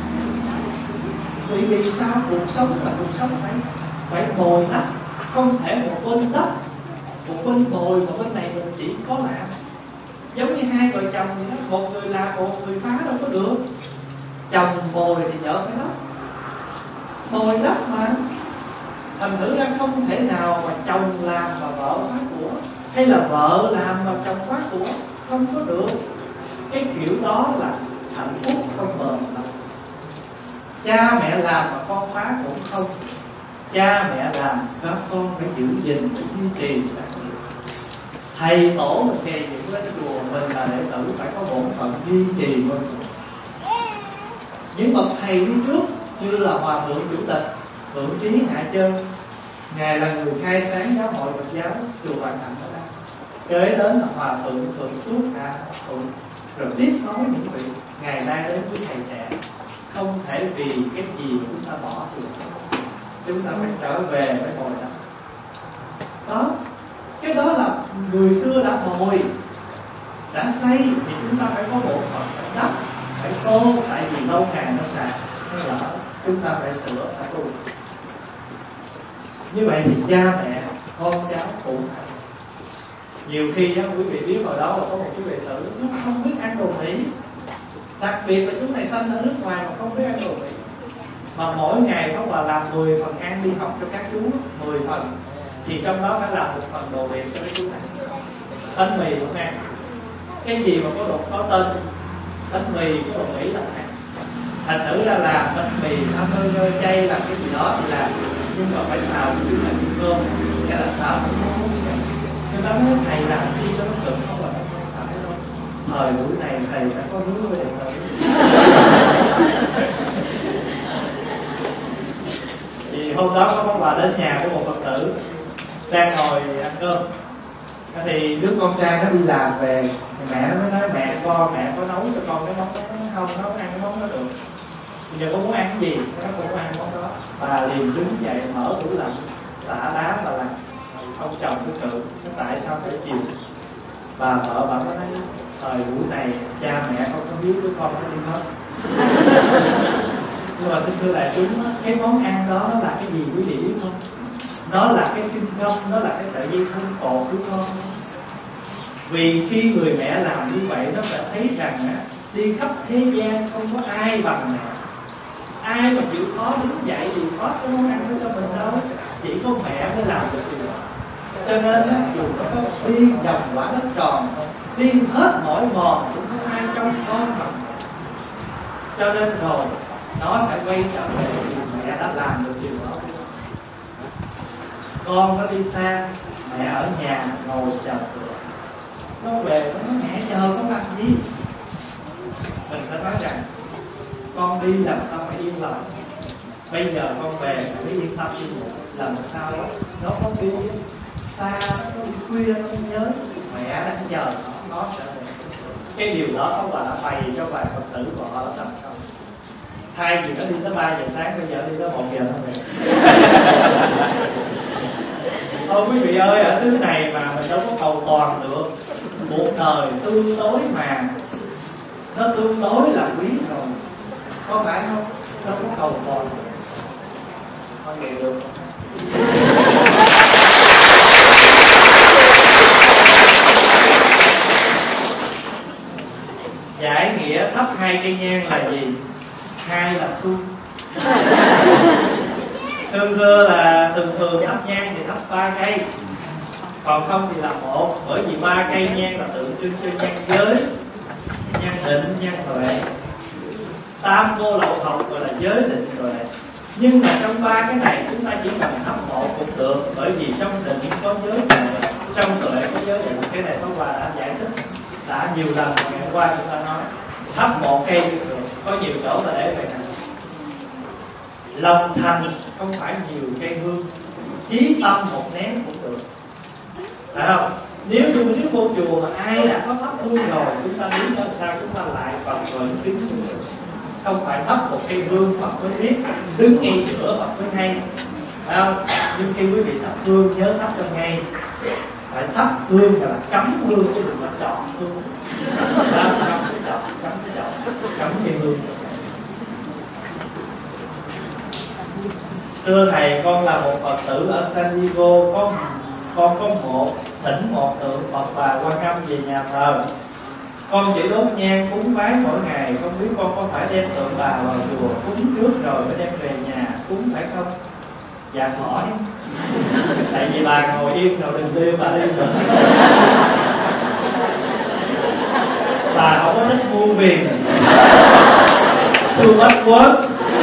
Vì sao cuộc sống là cuộc sống phải bồi đắp, không thể một bên đắp, một bên bồi, một bên này mình chỉ có làm. Giống như hai vợ chồng thì đó, một người làm, một người phá đâu có được. Chồng bồi thì vợ phải đắp, bồi đắp mà. Thành thử ra không thể nào mà chồng làm mà vợ phá của, hay là vợ làm mà chồng phá của, không có được. Cái kiểu đó là hạnh phúc không bền lắm. Cha mẹ làm mà con phá cũng không. Cha mẹ làm các con phải giữ gìn, phải duy trì sản nghiệp. Thầy tổ mình kề những cái chùa, mình là đệ tử phải có bổn phận duy trì ngôi chùa. Những bậc thầy đi trước như là Hòa Thượng Chủ tịch Thượng Trí Hạ Chân, ngài là người khai sáng giáo hội Phật giáo chùa Hoàng Thành ở đây. Kế đến là Hòa Thượng Thượng Suốt Hạ Thượng, rồi tiếp nói những vị ngày nay đến với thầy trẻ. Không thể vì cái gì chúng ta bỏ được, chúng ta phải trở về với bồi đắp. Đó, cái đó là người xưa đã bồi, đã xây, thì chúng ta phải có bộ phận phải đắp, phải tô, tại vì lâu ngày nó sạc, nó lỡ, chúng ta phải sửa, phải tu. Như vậy thì cha mẹ, con cháu cũng phải. Nhiều khi đó, quý vị biết hồi đó là có một cái đệ tử nó không biết ăn đồ Mỹ, đặc biệt là chúng này sanh ở nước ngoài mà không biết ăn đồ Mỹ, mà mỗi ngày Pháp Hòa làm 10 phần ăn đi học cho các chú, 10 phần, thì trong đó phải làm một phần đồ Việt cho mấy chú này. Bánh mì cũng ăn, cái gì mà có tên bánh mì, cái đồ Mỹ là ăn. Thành thử ra làm bánh mì, hamburger, chay, làm cái gì đó thì làm, nhưng mà phải xào cho chú này miếng cơm, cái là xào nó ngon như vậy. Người ta nói thầy làm chi cho nó cực, không là nó không phải đâu. Thời buổi này thầy phải có hướng với đệ tử. Thì hôm đó có món quà đến nhà của một Phật tử đang ngồi ăn cơm, thì đứa con trai nó đi làm về, thì mẹ nó mới nói mẹ có nấu cho con cái món đó không, nó ăn cái món đó được. Bây giờ con muốn ăn cái gì nó cũng muốn ăn món đó. Bà liền đứng dậy mở tủ lạnh xả đá và làm. Ông chồng cứ cự, nó tại sao phải chịu. Bà vợ bà mới nói thời buổi này cha mẹ không có biết đứa con nó đi hết. Nhưng mà thưa đại chúng, cái món ăn đó nó là cái gì quý vị biết không? Nó là cái sinh công, nó là cái sợi dây thông cột của con. Vì khi người mẹ làm như vậy, nó sẽ thấy rằng đi khắp thế gian không có ai bằng mẹ. Ai mà chịu khó đứng dậy thì có cái món ăn đó cho mình đâu, chỉ có mẹ mới làm được điều đó. Cho nên dù nó có đi vòng quả đất tròn, đi hết mọi mòn cũng không ai trong con bằng. Cho nên rồi nó sẽ quay trở về vì mẹ đã làm được điều đó. Con nó đi xa, mẹ ở nhà ngồi chờ cửa. Nó về nó nói mẹ chờ con làm gì? Mình sẽ nói rằng con đi làm sao phải yên lòng. Bây giờ con về phải yên tâm đi ngủ. Lần sau nó có đi xa, nó đi khuya nó nhớ mẹ đang chờ nó sẽ về. Cái điều đó không phải là bày cho vài Phật tử của họ là thành công. Thay vì nó đi tới 3 giờ sáng, bây giờ đi tới 1 giờ thôi. Thôi quý vị ơi, ở thứ này mà mình đâu có cầu toàn được. Một đời tương đối mà, nó tương đối là quý rồi, có phải không? Đâu có cầu toàn được. Con nghe được. Giải nghĩa thắp 2 cây nhang là gì? 2 là xuân. Thường thắp nhang thì thắp 3 cây, còn không thì là 1. Bởi vì 3 cây nhang là tượng trưng cho nhang giới, nhang định, nhang tuệ. Tam vô lậu học gọi là giới định tuệ. Nhưng mà trong 3 cái này chúng ta chỉ cần thắp 1 cũng được. Bởi vì trong định có giới tuệ, trong tuệ có giới định. Cái này Pháp Hòa đã giải thích đã nhiều lần. Ngày hôm qua chúng ta nói thắp 1 cây cũng được. Có nhiều chỗ là để vậy nè. Lòng thành không phải nhiều cây hương, chí tâm 1 nén cũng được, phải không? Nếu như vô chùa mà ai đã có thắp hương rồi, chúng ta đứng làm sao chúng ta lại Phật rồi kính cũng được. Không phải thắp 1 cây hương Phật mới biết, đứng ngay giữa Phật mới hay, phải không? Nhưng khi quý vị thắp hương nhớ thắp cho ngay. Phải thắp hương là cắm hương chứ đừng là chọn hương. Cắm cây hương. Thưa thầy, con là một Phật tử ở San Diego, con có thỉnh một tượng Phật Bà Quan Âm về nhà thờ. Con chỉ đốt nhang cúng bái mỗi ngày, không biết con có phải đem tượng bà vào chùa cúng trước rồi mới đem về nhà cúng phải không? Dạ hỏi. Tại vì bà ngồi yên rồi đừng đi, bà đi nữa. Bà không có thích buông viền, too much work.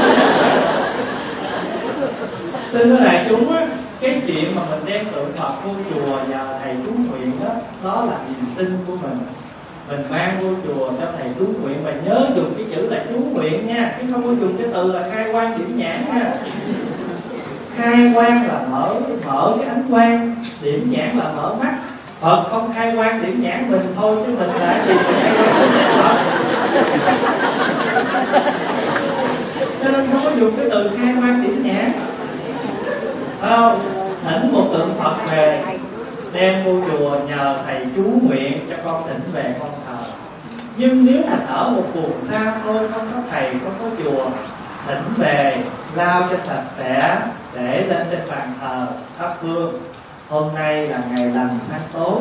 Thưa đại chúng á, cái chuyện mà mình đem tượng Phật vô chùa nhờ thầy chú nguyện đó là niềm tin của mình. Mình mang vô chùa cho thầy chú nguyện, và nhớ dùng cái chữ là chú nguyện nha, chứ không có dùng cái từ là khai quang điểm nhãn nha. Khai quang là mở cái ánh quang, điểm nhãn là mở mắt. Phật không khai quang điểm nhãn mình thôi, chứ mình là gì phải khai quang điểm nhãn Phật. Cho nên không có dùng cái từ khai quang điểm nhãn. Không, thỉnh một tượng Phật về, đem vô chùa nhờ thầy chú nguyện cho con thỉnh về con thờ. Nhưng nếu thành ở một vùng xa thôi, không có thầy, không có chùa, thỉnh về lau cho sạch sẽ, để lên trên bàn thờ thắp hương. Hôm nay là ngày lành tháng tốt,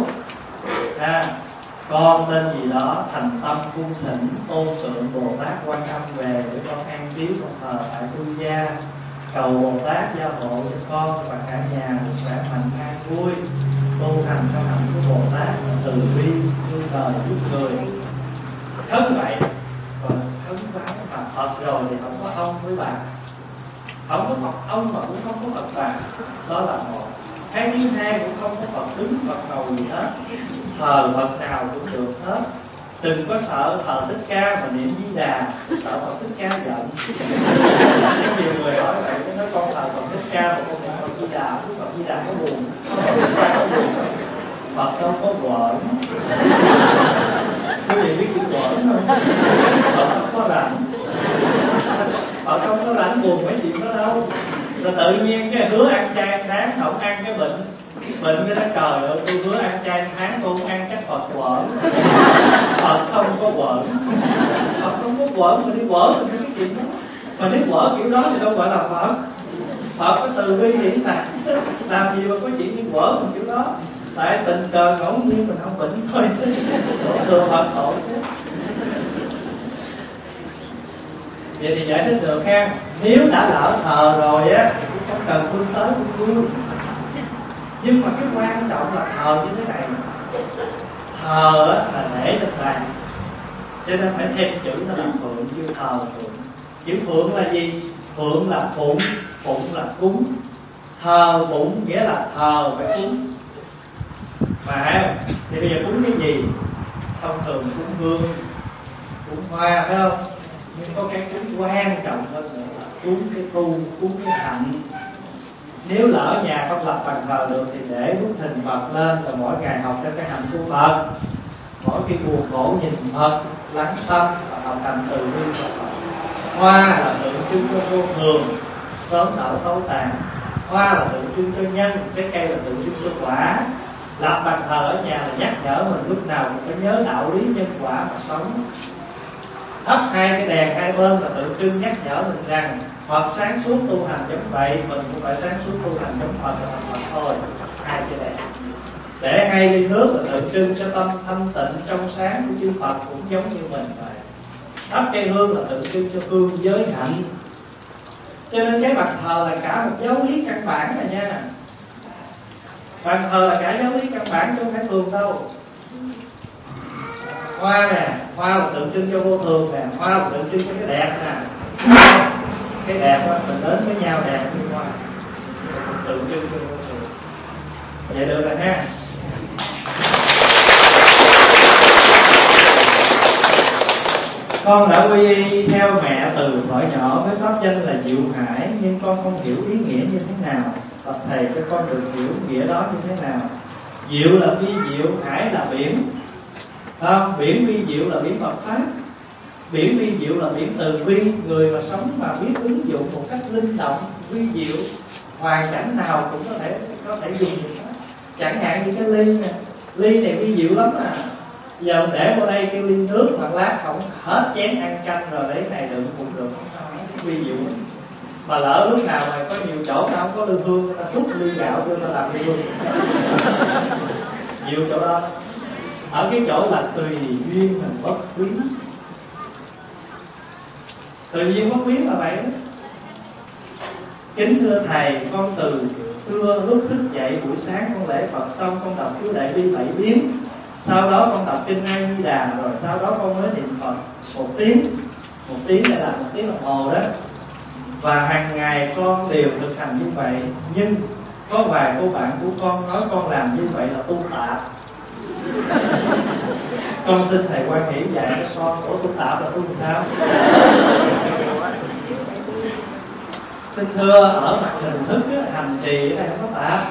con tên gì đó thành tâm cung thỉnh tôn tượng Bồ Tát Quan Âm về để con an trí con thờ tại tu gia. Cầu Bồ Tát gia hộ cho con và cả nhà được khỏe mạnh an vui, tu hành trong hạnh của Bồ Tát, từ bi thương đời giúp người. Khấn vậy, còn khấn vái mà Phật rồi thì không có ông với bà, không có Phật ông mà cũng không có Phật bà. Đó là một. Cái thứ hai, cũng không có Phật đứng Phật ngồi gì hết, thờ Phật nào cũng được hết. Đừng có sợ thờ Thích Ca mà niệm Di Đà, sợ Phật Thích Ca giận. Rất nhiều người hỏi vậy, nói con thờ Phật Thích Ca mà con niệm Phật Di Đà, Phật Di Đà có buồn. Phật đâu có quẩn. Quý vị biết chữ quẩn không? Phật không có rảnh. Phật không có rảnh buồn mấy chuyện đó đâu. Rồi tự nhiên cái hứa ăn chay ăn tháng, không ăn cái bệnh cái đó, trời ơi tôi hứa ăn chay ăn tháng, tôi không ăn chắc Phật quẩn. Phật quẩn, mà đi quẩn thì cái chuyện đó. Mà nếu quẩn kiểu đó thì đâu gọi là Phật. Phật có từ bi điển tàng, làm gì mà có chuyện như quẩn kiểu đó. Tại tình cờ ngẫu nhiên mình không bệnh thôi, thường Phật tội chứ. Vậy thì giải thích được ha. Nếu đã lỡ thờ rồi á, không cần phương tới phương vui. Nhưng mà cái quan trọng là thờ như thế này. Thờ á là để được làm, cho nên phải thêm chữ nó là phượng, chưa thờ phượng. Chữ phượng là gì? Phượng là phụng, phụng là cúng. Thờ phụng nghĩa là thờ phải cúng. Mà thì bây giờ cúng cái gì? Thông thường cúng hương, cúng hoa, phải không? Nhưng có cái cúng quan trọng hơn nữa là cúng cái tu, cúng cái hạnh. Nếu lỡ nhà không lập bàn thờ được thì để bức hình Phật lên, rồi mỗi ngày học theo cái hạnh của Phật. Mỗi khi buồn khổ nhìn Phật, lắng tâm và học hành từ bi của Phật. Hoa là tượng trưng cho vô thường, sớm nở tối tàn. Hoa là tượng trưng cho nhân, cái cây là tượng trưng cho quả. Lập bàn thờ ở nhà là nhắc nhở mình lúc nào cũng phải nhớ đạo lý nhân quả mà sống. Thắp hai cái đèn hai bên là tượng trưng nhắc nhở mình rằng Phật sáng suốt tu hành giống vậy, mình cũng phải sáng suốt tu hành giống Phật là thành Phật thôi. Hai cái đèn. Để hai ly nước là tượng trưng cho tâm thanh tịnh trong sáng của chư Phật cũng giống như mình vậy. Thắp cây hương là tượng trưng cho phương giới hạnh. Cho nên cái bàn thờ là cả một giáo lý căn bản này nha. Bàn thờ là cả giáo lý căn bản chứ không phải thường đâu. Hoa nè, hoa là tượng trưng cho vô thường nè, hoa là tượng trưng cho cái đẹp nè. Cái đẹp đó, mình đến với nhau đẹp như hoa, tượng trưng cho vô thường. Vậy được rồi ha. Con đã quy y theo mẹ từ thuở nhỏ với pháp danh là Diệu Hải, nhưng con không hiểu ý nghĩa như thế nào. Và thầy cho con được hiểu nghĩa đó như thế nào. Diệu là vi diệu, hải là biển. Không, biển vi diệu là biển Phật pháp. Biển vi diệu là biển từ bi. Người mà sống mà biết ứng dụng một cách linh động, vi diệu, hoàn cảnh nào cũng có thể dùng được đó. Chẳng hạn như cái ly nè, ly này vi diệu lắm à. Giờ mình để vào đây kêu ly nước hoặc lát không hết chén ăn canh rồi lấy này đựng cũng được, không sao, vi diệu lắm. Mà lỡ lúc nào mà có nhiều chỗ nào không có lư hương, người ta xúc ly gạo cho ta làm ly hương. Nhiều chỗ đó. Ở cái chỗ là tùy duyên mình bất quý. Tùy duyên bất quý là vậy đó. Kính thưa thầy, con từ xưa lúc thức dậy buổi sáng con lễ Phật xong con đọc chú Đại Bi 7 biến. Sau đó con đọc kinh A Di Đà, rồi sau đó con mới niệm Phật 1 tiếng. 1 tiếng đây là 1 tiếng đồng hồ đó. Và hàng ngày con đều thực hành như vậy. Nhưng có vài cô bạn của con nói con làm như vậy là tu tạp. Con xin thầy Quan Hỷ dạy cho con, của tu tạp là tu sao? Xin thưa, ở mặt hình thức hành trì ở đây không có tạp.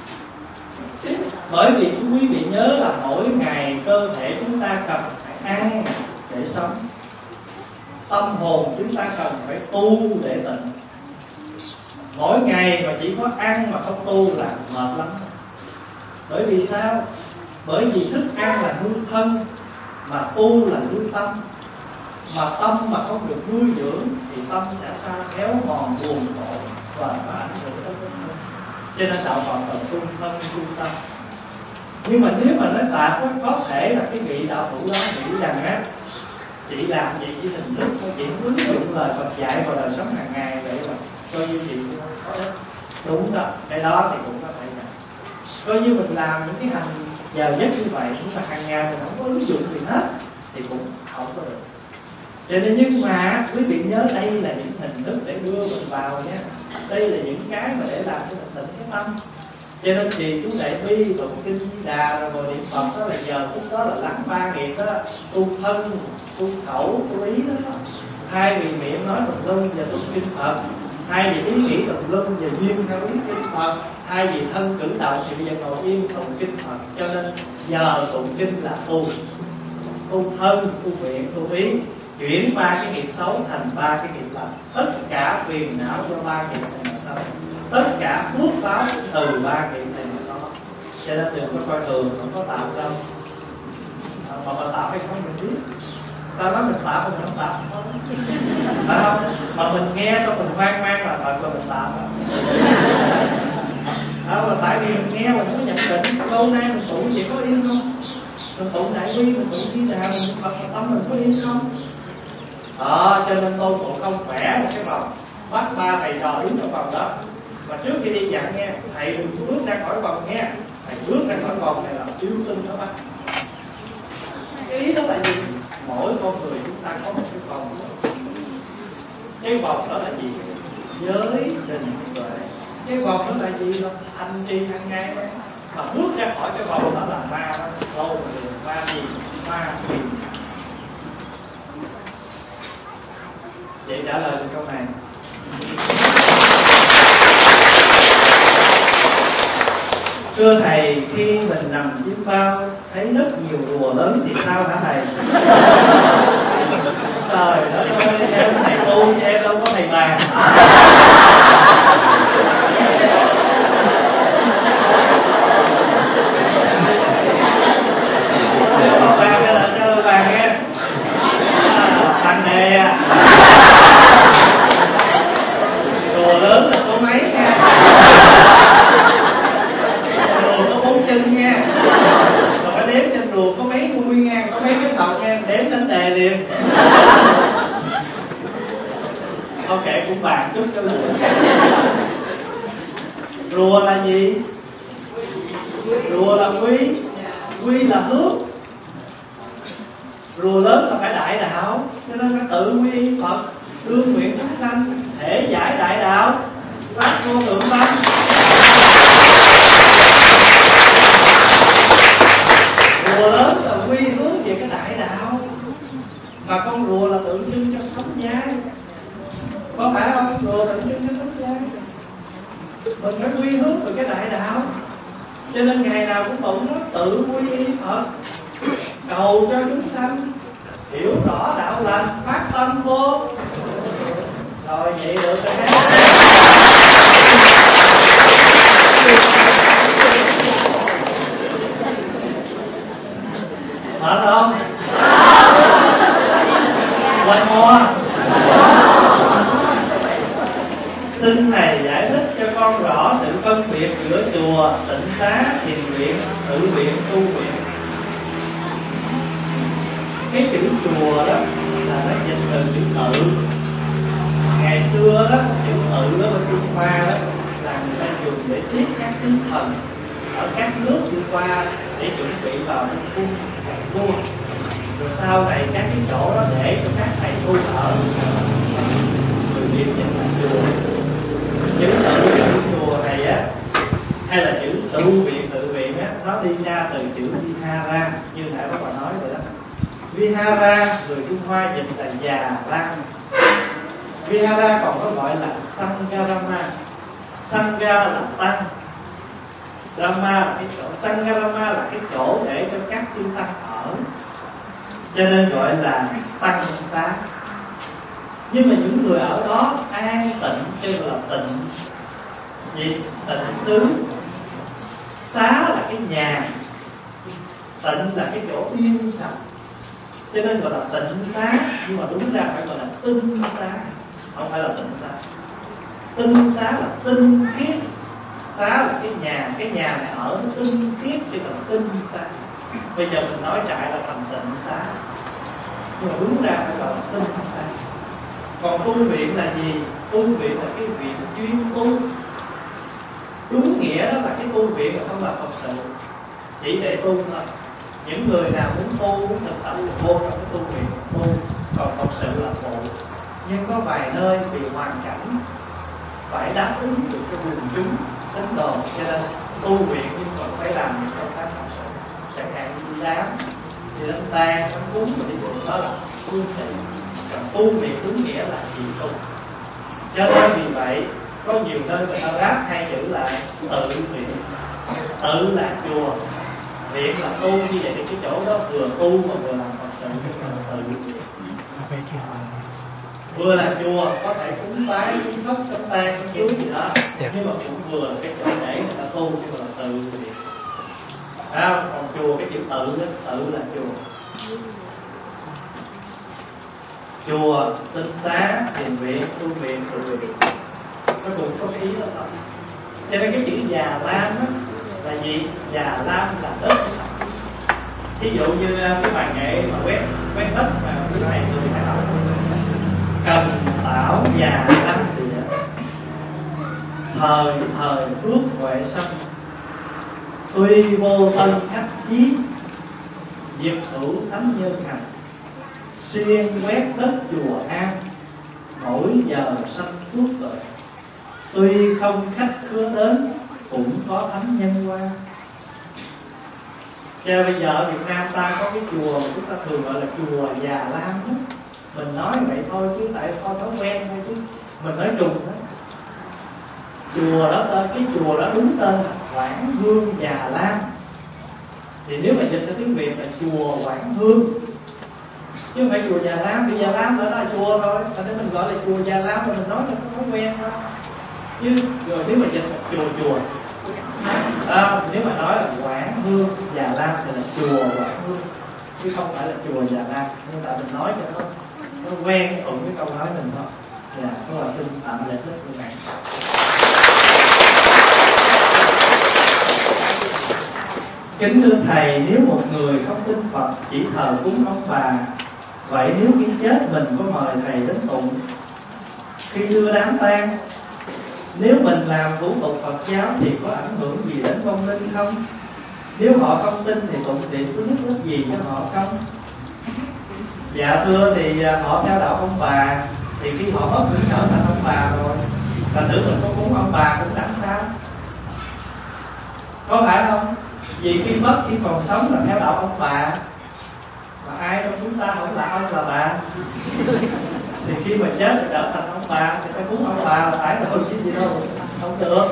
Bởi vì quý vị nhớ là mỗi ngày cơ thể chúng ta cần phải ăn để sống. Tâm hồn chúng ta cần phải tu để tịnh. Mỗi ngày mà chỉ có ăn mà không tu là mệt lắm. Bởi vì sao? Bởi vì thức ăn là nuôi thân, mà tu là nuôi tâm. Mà tâm mà không được nuôi dưỡng thì tâm sẽ sao? Héo mòn, buồn khổ và nó ảnh hưởng đến thân. Cho nên đạo Phật là tu thân, tu tâm. Nhưng mà nếu mà nói tạp có thể là cái vị đạo hữu đó nghĩ rằng á, chị làm gì chỉ hình thức thôi, chị ứng dụng lời Phật dạy vào đời sống hàng ngày vậy mà coi như chị có ích. Đúng đó, cái đó thì cũng có thể là coi như mình làm những cái hành giờ giấc như vậy, nhưng mà hàng ngày mình không có ứng dụng gì hết thì cũng không có được. Cho nên nhưng mà quý vị nhớ đây là những hình thức để đưa mình vào nhé. Đây là những cái mà để làm cho mình tịnh cái tâm. Cho nên thì chú Đại Bi, tụng kinh Di Đà, rồi ngồi niệm Phật đó là giờ phút đó là lắng ba nghiệp đó, tu thân, tu khẩu, tu ý đó. Thay vì miệng nói tụng lưng và tụng kinh Phật, thay vì ý nghĩ tụng lưng và duyên theo ý kinh Phật, thay vì thân cử động thì bây giờ ngồi yên tụng kinh Phật. Cho nên giờ tụng kinh là tu thân, tu miệng, tu ý, chuyển 3 cái nghiệp xấu thành 3 cái nghiệp lành. Tất cả phiền não do 3 nghiệp này mà xấu, tất cả phước báo từ 3 nghiệp này mà xấu. Cho nên đừng có coi thường, không có tạo đâu. Mà tạo hay không mình biết. ta nói mình tạm mình không tạm phải không? Mà mình nghe xong mình hoang mang là thật là mình tạm đó. Là tại vì mình nghe mình có nhận định lâu nay mình tụng chỉ có yên không, mình tụng đại bi, mình tụng Di Đà, mình Phật, tâm mình có yên không đó. Cho nên Tôn Ngộ Không vẽ một cái vòng, bắt ba thầy trò đứng ở vòng đó, và trước khi đi dặn nghe thầy đừng bước ra khỏi vòng nghe, thầy bước ra khỏi vòng này là yêu tinh đó bắt. Cái ý đó là gì? Mỗi con người chúng ta có một cái vòng. Cái vòng đó là gì? Giới định tuệ. Cái vòng đó là gì? Là hành trì hàng ngày đó. Mà bước ra khỏi cái vòng đó là ma đó. Đâu ma gì? Ma phiền. Vậy trả lời được câu này. Thưa thầy, khi mình nằm chiêm bao thấy rất nhiều rùa lớn thì sao hả thầy? Trời đất ơi, em thầy tu chứ em đâu có thầy bàn. Bàn cái là cho bàn nghe. Thằng này à. Rùa lớn là số mấy nha. Chân nha, mà phải đếm trên ruột có mấy đuôi nha, có mấy cái đầu nha, đếm lên đề liền. Ok, cũng bàn chút cho luôn. Rùa là gì? Rùa là quy, quy là hướng. Rùa lớn là phải đại đạo, cho nên phải tự quy Phật, đương nguyện chúng sanh, thể giải đại đạo, phát vô thượng tâm. Rùa lớn là quy hướng về cái đại đạo, mà con rùa là tượng trưng cho sống nhai, có phải không? Rùa tượng trưng cho sống nhai, mình phải quy hướng về cái đại đạo, cho nên ngày nào cũng tụng nó tự quy y Phật, cầu cho chúng sanh hiểu rõ đạo lành, phát tâm vô. Rồi vậy được rồi đấy. Mở không? Quay mua. Xin thầy giải thích cho con rõ sự phân biệt giữa chùa, tịnh xá, thiền viện, tự viện, tu viện. Cái chữ chùa đó là nó dịch từ chữ tự. Ngày xưa đó, chữ tự đó bên Trung Hoa đó là người ta dùng để tiếp các sứ thần ở các nước đi qua để chuẩn bị vào trong cung vua. Rồi sau này các cái chỗ đó để cho các thầy tu ở, người Việt dịch là chùa. Chữ tự chữ chùa này á, hay là chữ tự viện á, nó đi ra từ chữ Vihara, như nãy các bạn nói vậy đó. Vihara người Trung Hoa dịch là già lam. Vihara còn có gọi là Sangharama. Sangha là tăng, Rama là cái chỗ, Sangharama là cái chỗ để cho các chư tăng ở, cho nên gọi là tăng xá. Nhưng mà những người ở đó an tịnh cho gọi là tịnh gì? Tịnh xứ. Xá là cái nhà, tịnh là cái chỗ yên sạch, cho nên gọi là tịnh xá. Nhưng mà đúng ra phải gọi là tinh xá, không phải là tịnh xá. Tinh xá là tinh khiết, xá là cái nhà này ở nó tinh khiết chứ là tinh xá. Bây giờ mình nói chạy là thành tịnh xá, nhưng mà đúng ra phải gọi là tinh xá. Còn tu viện là gì? Tu viện là cái viện chuyên tu. Đúng nghĩa đó là cái tu viện không là Phật sự, chỉ để tu thôi. Những người nào muốn tu, muốn thực tập thì vô trong cái tu viện tu. Còn Phật sự là phụ. Nhưng có vài nơi vì hoàn cảnh phải đáp ứng được cái quần chúng tín đồ, cho nên tu viện nhưng còn phải làm những công tác Phật sự. Chẳng hạn như đi đám, đi đám tang, đám cúng và đi đường, đó là tu viện. Còn tu viện đúng nghĩa là gì tu. Cho nên vì vậy có nhiều nơi người ta ráp hai chữ lại tự viện. Tự là chùa, viện là tu, như vậy thì cái chỗ đó vừa tu mà vừa làm Phật sự, tự. Vừa là chùa có thể cúng bái, cúng thất, cúng tang, cúng chiếu gì đó, nhưng mà cũng vừa là cái chỗ để người ta tu, chứ là tự viện. Còn chùa cái chữ tự đó, tự là chùa. chùa, tinh xá, thiền viện, tu viện, tự viện, nó cũng có cái ý đó thôi. Cho nên cái chữ Già Lam á là gì? Già Lam là đất sạch. Ví dụ như cái bài nghệ mà quét đất mà cái này người phải học Cần Tảo Già Lam Địa, thời phước huệ sanh, tuy vô tân khách chí, diệt hữu thánh nhân hành, xuyên quét đất chùa an, mỗi giờ sanh phước lợi. Tuy không khách khứa đến, cũng có thánh nhân qua. Cho bây giờ ở Việt Nam ta có cái chùa mà chúng ta thường gọi là chùa Già Lam đó. Mình nói vậy thôi chứ tại thôi thói quen thôi chứ mình nói trùng đó. Chùa đó tên, cái chùa đó đúng tên là Quảng Hương Già Lam. Thì nếu mà dịch ra tiếng Việt là chùa Quảng Hương, chứ không phải chùa Già Lam. Vì Già Lam đó là chùa thôi, cho nên mình gọi là chùa Già Lam mà mình nói là có thói quen thôi. Chứ rồi nếu mà dịch là chùa nếu mà nói là Quảng Hương Già Lam thì là chùa Quảng Hương, chứ không phải là chùa Già Lam. Nhưng tại mình nói cho nó quen thuận cái câu nói mình thôi. Dạ, các bạn xin tạm giải thích của bạn. Kính thưa thầy, nếu một người không tin Phật chỉ thờ cúng ông bà, vậy nếu khi chết mình có mời thầy đến tụng khi đưa đám tang, nếu mình làm thủ tục Phật giáo thì có ảnh hưởng gì đến vong linh không? Nếu họ không tin thì tụng niệm có giúp ích gì cho họ không? Dạ thưa, thì họ theo đạo ông bà, thì khi họ mất cũng trở thành ông bà rồi, thành thử mình có cúng ông bà cũng chẳng sao, có phải không? Vì khi mất, khi còn sống là theo đạo ông bà, mà ai trong chúng ta không là ông là bà. Thì khi mà chết thì trở thành ông bà thì phải cúng ông bà là phải rồi chứ gì đâu, không được.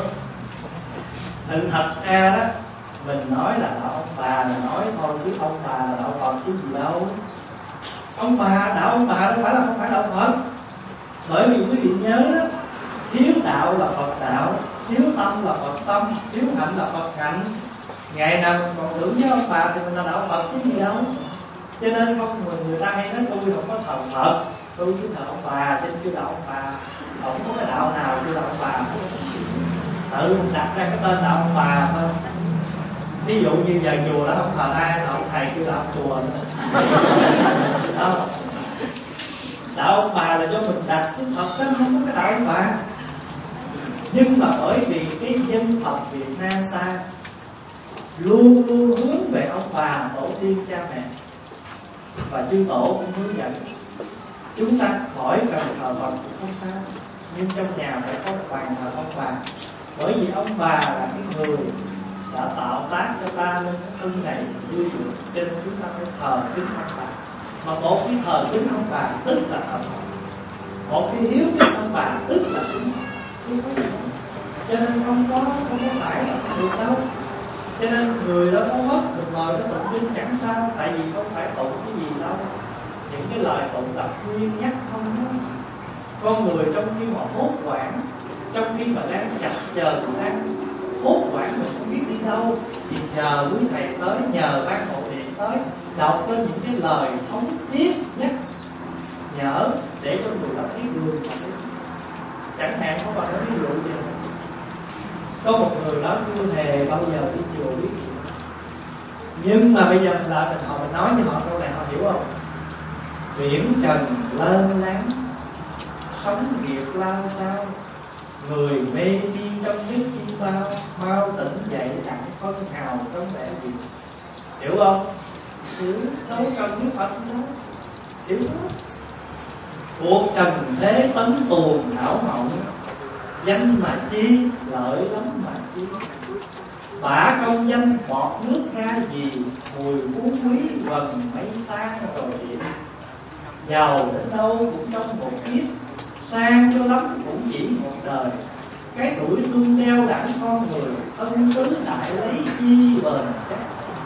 Nên thật ra đó, mình nói là đạo ông bà là nói thôi, chứ ông bà là đạo Phật chứ gì đâu. Ông bà, đạo ông bà đâu phải là không phải đạo Phật. Bởi vì quý vị nhớ đó, thiếu đạo là Phật đạo, thiếu tâm là Phật tâm, thiếu hạnh là Phật hạnh. Ngày nào mình còn tưởng với ông bà thì mình là đạo Phật chứ gì đâu. Cho nên không người ta hay nói tôi không có thờ Phật, tôi chỉ thờ ông bà, trên kêu đạo ông bà. Không có cái đạo nào kêu đạo ông bà, tự đặt ra cái tên đạo ông bà thôi. Ví dụ như giờ chùa đó không thờ ai, là ông thầy kêu đạo chùa nữa. Không, đạo ông bà là do mình đặt, chứ thật đó không có cái đạo ông bà. Nhưng mà bởi vì cái dân tộc Việt Nam ta luôn luôn hướng về ông bà, tổ tiên, cha mẹ, và chư tổ cũng hướng dẫn chúng ta khỏi cần thờ Phật cũng không sao, nhưng trong nhà phải có bàn thờ ông bà. Bởi vì ông bà là cái người đã tạo tác cho ta nên cái thân này vui được, cho nên chúng ta phải thờ kính ông bà. Mà một cái thờ kính ông bà tức là thờ Phật, một cái hiếu kính ông bà tức là kính Phật. Cho nên không có phải là được đâu. Cho nên người đó có mất mình mời nó tụng kinh chẳng sao, tại vì không phải tụng cái gì đâu. Những cái lời tụng là khuyên nhắc không đó. Con người trong khi mà hốt hoảng, trong khi mà đang chập chờ, đang hốt hoảng mình không biết đi đâu, thì nhờ quý thầy tới, nhờ ban hộ niệm tới, đọc lên những cái lời thống thiết nhắc nhở để cho người đó thấy đường. Chẳng hạn có bạn nói ví dụ như có một người đó chưa hề bao giờ đi chùa biết gì, nhưng mà bây giờ mình lại mình nói với họ câu này họ hiểu không? Biển trần lơ láng, sống nghiệp lao sao, người mê đi trong nước chi bao, mau tỉnh dậy chẳng phân hào trong vẻ gì. Hiểu không? Hiểu đâu cần biết Phật đâu, hiểu không? Cuộc trần thế tấn tuồng hảo mộng, danh mà chi, lợi lắm mà chi. Bả công danh bọt nước ra gì, mùi phú quý vần mấy tan rồi điện. Giàu đến đâu cũng trong một kiếp, sang cho lắm cũng chỉ một đời. Cái tuổi xuân đeo đẳng con người, ân tứ đại lấy chi bền chắc.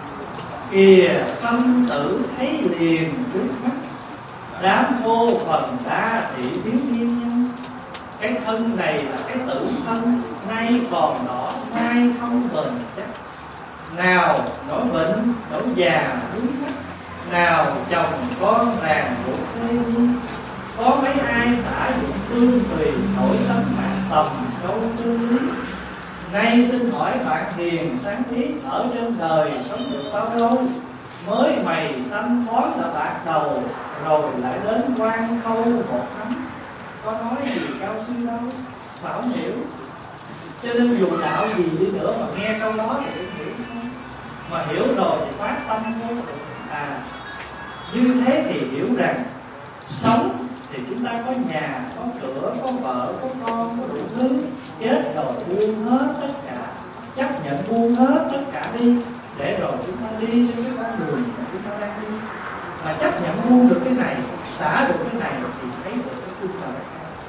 Kìa sanh tử thấy liền trước mắt, đám vô phần đa thị thiếu niên nhân. Cái thân này là cái tử thân, nay còn đỏ, nay không bền chắc. Nào nỗi bệnh, nỗi già đuối mắt, nào chồng con ràng buộc thê nhi. có mấy ai xả dụng tương tùy nổi tấm mạng tầm câu tư lý. Nay xin hỏi bạn hiền sáng ý, ở trên đời sống được bao lâu? Mới mày sanh khói là bạc đầu, rồi lại đến quan khâu một thắm. Có nói gì cao siêu đâu mà không hiểu. Cho nên dù đạo gì đi nữa mà nghe câu đó thì cũng hiểu không. Mà hiểu rồi thì phát tâm vô. Như thế thì hiểu rằng sống thì chúng ta có nhà, có cửa, có vợ, có con, có đủ thứ. Chết rồi buông hết tất cả, chấp nhận buông hết tất cả đi, để rồi chúng ta đi trên cái con đường mà chúng ta đang đi. Mà chấp nhận buông được cái này, xả được cái này thì thấy được cái tương lai.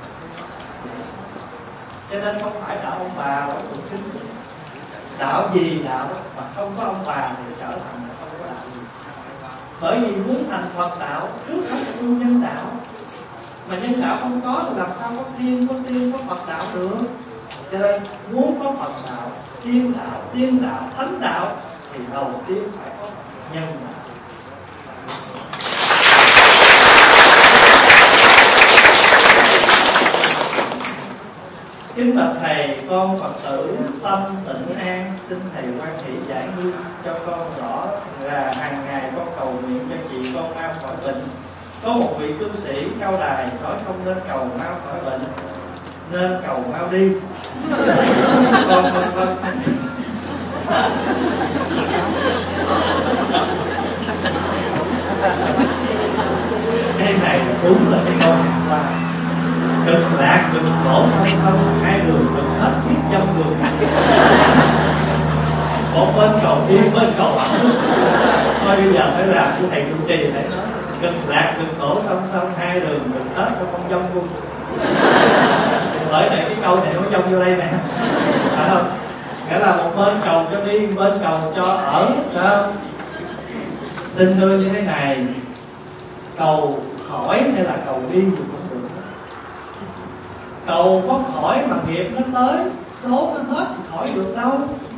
Cho nên không phải đạo ông bà của tụng kinh. Đạo gì đạo mà không có ông bà thì trở thành không có đạo gì. Bởi vì muốn thành Phật đạo trước hết phải tu nhân đạo. Mà nhân đạo không có thì làm sao có tiên, có Phật đạo được. Cho nên muốn có Phật đạo, tiên đạo, thánh đạo thì đầu tiên phải có nhân đạo. Kính bạch thầy, con Phật tử tâm tịnh an, xin thầy quan hỷ giải nghi cho con rõ là hàng ngày con cầu nguyện cho chị con mau khỏi bệnh. Có một vị cư sĩ cao đài nói không nên cầu mau khỏi bệnh, nên cầu mau đi. Con không. Cái này đúng là cái câu hàng qua. Cực lạc cực khổ song song, hai đường cực hết thiết trong đường. Một bên cầu tiên, bên cầu ẩm. Thôi bây giờ phải làm của thầy Trung Trì để nói cực lạc cực khổ song song, hai đường cực hết cho con dông luôn. Bởi vậy cái câu này nó dông vô đây nè, phải không? Nghĩa là một bên cầu cho đi, bên cầu cho ở, phải không? Xin đưa như thế này, cầu khỏi hay là cầu đi thì cũng được. Cầu có khỏi mà nghiệp nó tới, số nó hết thì khỏi được đâu.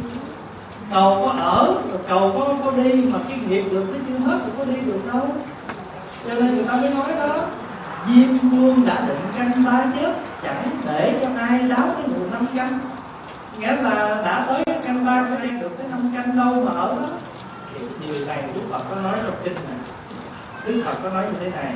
Cầu có ở, cầu có đi mà cái nghiệp được nó chưa hết thì có đi được đâu. Cho nên người ta mới nói đó, Diêm Vương đã định canh ba chết, chẳng để cho ai đáo cái mùa 5 canh. Nghĩa là đã tới canh ba có đi được cái 5 canh đâu mà ở đó. Thì điều này Đức Phật có nói trong kinh này. Đức Phật có nói như thế này,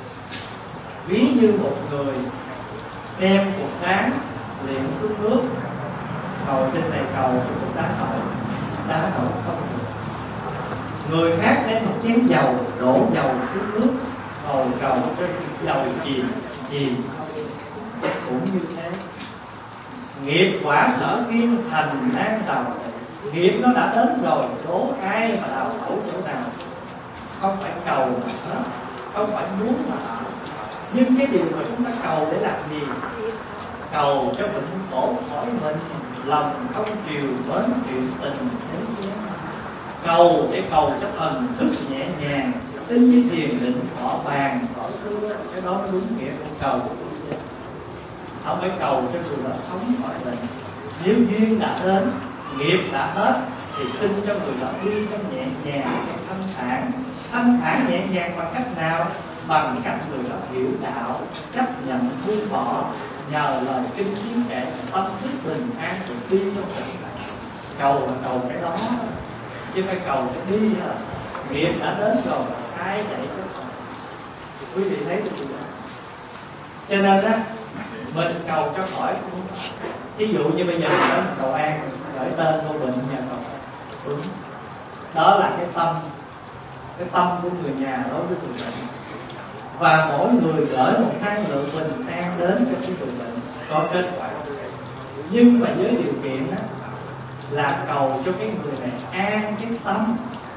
ví như một người đem cục đá liệm xuống nước, ngồi trên này cầu thì cục đá nổi không được. Người khác đem một chén dầu, đổ dầu xuống nước, ngồi cầu cho dầu chìm cũng như thế. Nghiệp quả sở duyên thành đang đầu, nghiệp nó đã đến rồi, đố ai mà đào khẩu chỗ nào. Không phải cầu mà hết, không phải muốn mà ở. Nhưng cái điều mà chúng ta cầu để làm gì? Cầu cho bệnh khổ khỏi mình, lòng không chiều mến chuyện tình thế gian. Cầu để cầu cho thần thức nhẹ nhàng, tin như thiền định thọ bàn thọ xưa. Cái đó đúng nghĩa của cầu. Không phải cầu cho người đó sống khỏi bệnh. Nếu duyên đã đến, nghiệp đã hết, thì xin cho người đó đi trong nhẹ nhàng, trong thanh thản nhẹ nhàng bằng cách nào? Bằng cách người đó hiểu đạo, chấp nhận buông bỏ, nhờ lời kinh chiến kệ, tâm thức bình an rồi đi trong tình này. Cầu là cầu cái đó, chứ phải cầu cái đi là nghiệp đã đến rồi, ai chạy cho không. Quý vị thấy được không? Cho nên á, mình cầu cho khỏi cũng. Ví dụ như bây giờ mình đến cầu an, gửi tên vô bệnh nhà cầu đúng. Đó là cái tâm của người nhà đối với người bệnh. Và mỗi người gửi một năng lượng bình an đến cho cái người bệnh có kết quả. Nhưng mà với điều kiện đó, là cầu cho cái người này an cái tâm.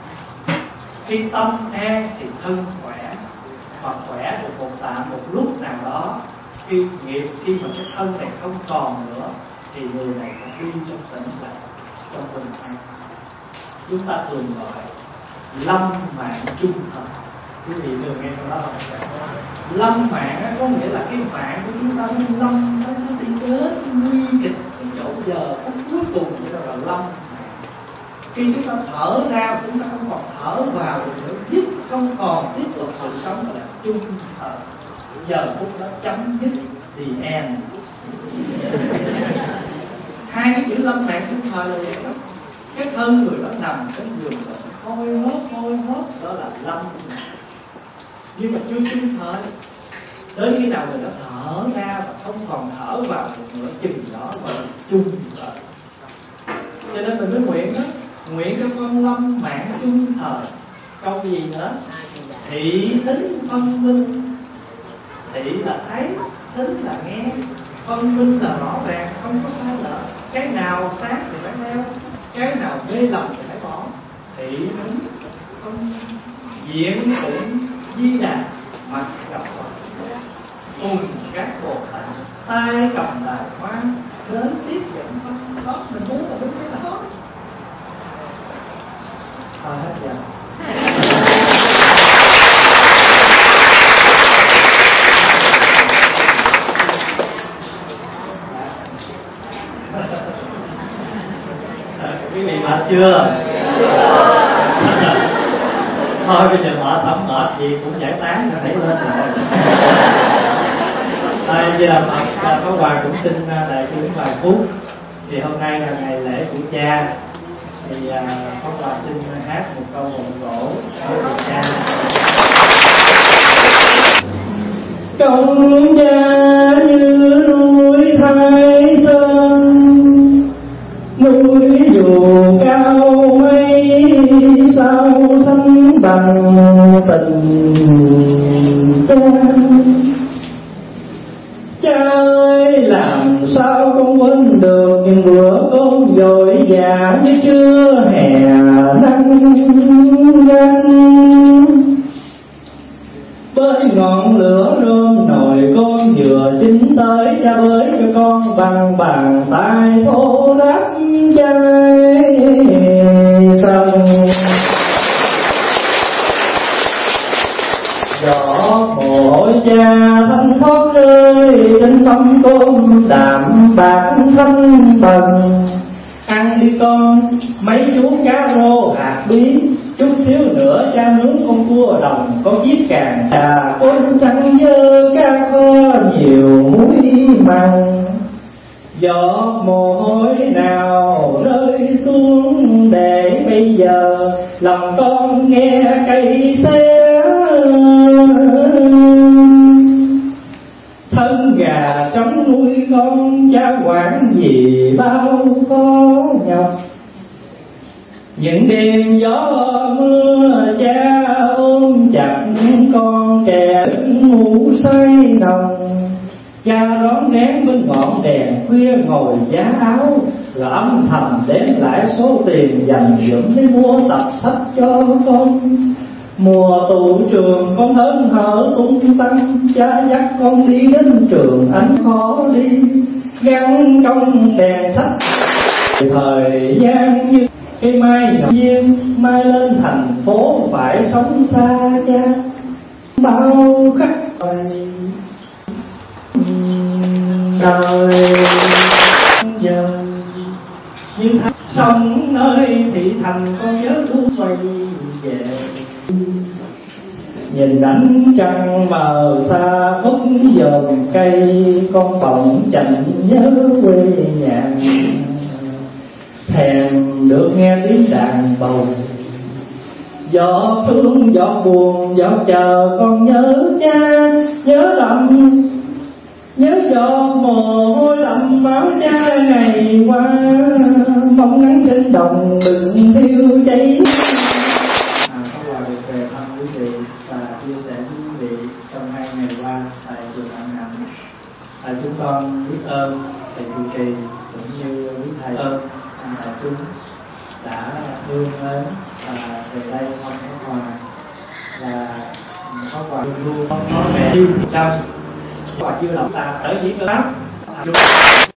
Khi tâm an thì thân khỏe. Mà khỏe được một tạm một lúc nào đó, khi mà cái thân này không còn nữa, thì người này sẽ đi trong tĩnh lặng, trong bình an. Chúng ta thường gọi lâm mạng chung thật. Quý vị thường nghe câu đó không? Lâm mạng có nghĩa là cái mạng của chúng ta nó lâm, nó đi đến nguy kịch, cái chỗ giờ phút cuối cùng như là lâm. Khi chúng ta thở ra, chúng ta không còn thở vào được nữa, không còn tiếp tục sự sống là chung thở. giờ phút đó chấm dứt the end. Hai cái chữ lâm nạn chung thời là vậy đó. Cái thân người đó nằm trên giường đó hôi hốt đó là lâm. Nhưng mà chưa chung thời. Đến khi nào người đó thở ra và không còn thở vào được nữa, chừng đó gọi là chung thời. Cho nên mình mới nguyện đó, nguyện cho con lâm mạng chung thời. Câu gì nữa? Thị tính phân minh. Thị là thấy, tính là nghe, phân minh là rõ ràng, không có sai lệch. Cái nào sáng thì phải theo, cái nào mê lầm thì phải bỏ. Thị tính phân diện tụng di đà, mặt gặp Phật cùng các Bồ Tát, tay cầm đại hoa đến tiếp dẫn Phật. Đó mình muốn là đúng cái đó. Thôi hết giờ. Quý vị mệt chưa? Thôi bây giờ mệt không mệt gì cũng giải tán rồi, thấy lên rồi. Bây giờ có Hòa cũng xin đại chúng vài phút. Thì hôm nay là ngày lễ của cha, thì có Hòa xin hát một câu vọng cổ với cha. Công cha như núi Thái Sơn, núi dù cao mây sao sánh bằng tình cha. Cha ơi làm sao con quên được những bữa con vội vã như trưa hè nắng gắt. Bên ngọn lửa rơm nồi con vừa chín tới, cha bới cho con bằng bàn tay thô ráp cháy sông. Gió mồ hôi cha thanh thoát rơi trên mâm cơm đạm bạc thanh bần. Ăn đi con mấy chú cá rô hạt bí, chút xíu nữa cha nướng con cua đồng có giết càng trà. Côn trắng dơ cá kho nhiều muối mặn. Giọt mồ hôi nào rơi xuống để bây giờ lòng con nghe cay xé. Thân gà trống nuôi con cha quản gì bao khó nhọc. Những đêm gió mưa cha ôm chặt con kẻ ngủ say nồng. Cha rón rén bên ngọn đèn khuya ngồi giá áo, rồi âm thầm đếm lại số tiền dành dụm để mua tập sách cho con. Mùa tụ trường con hớn hở tung tăng, cha dắt con đi đến trường ánh khó đi, gắn trong đèn sách. Thời gian như cây mai ngọc duyên, mai lên thành phố phải sống xa cha. Bao khắc đời giờ như thác sông nơi thị thành, con nhớ thương quay về. Nhìn ánh trăng mờ xa khuất dòm cây, con bỗng chẳng nhớ quê nhà. Thèm được nghe tiếng đàn bầu, gió thương gió buồn gió chờ con nhớ cha. Nhớ lầm nhớ giọt mồ hôi lạnh máu cha ngày qua. Bóng nắng trên đồng đừng thiêu cháy. Có được về thăm quý vị và chia sẻ với quý vị trong 2 ngày qua tại chùa Vạn Hạnh. Chúng con biết ơn thầy trụ trì cũng như quý thầy ơn đại chúng đã thương mến và về đây không có Hòa là có Hòa luôn luôn có mẹ đi trong Hòa chưa lòng ta tới diễn pháp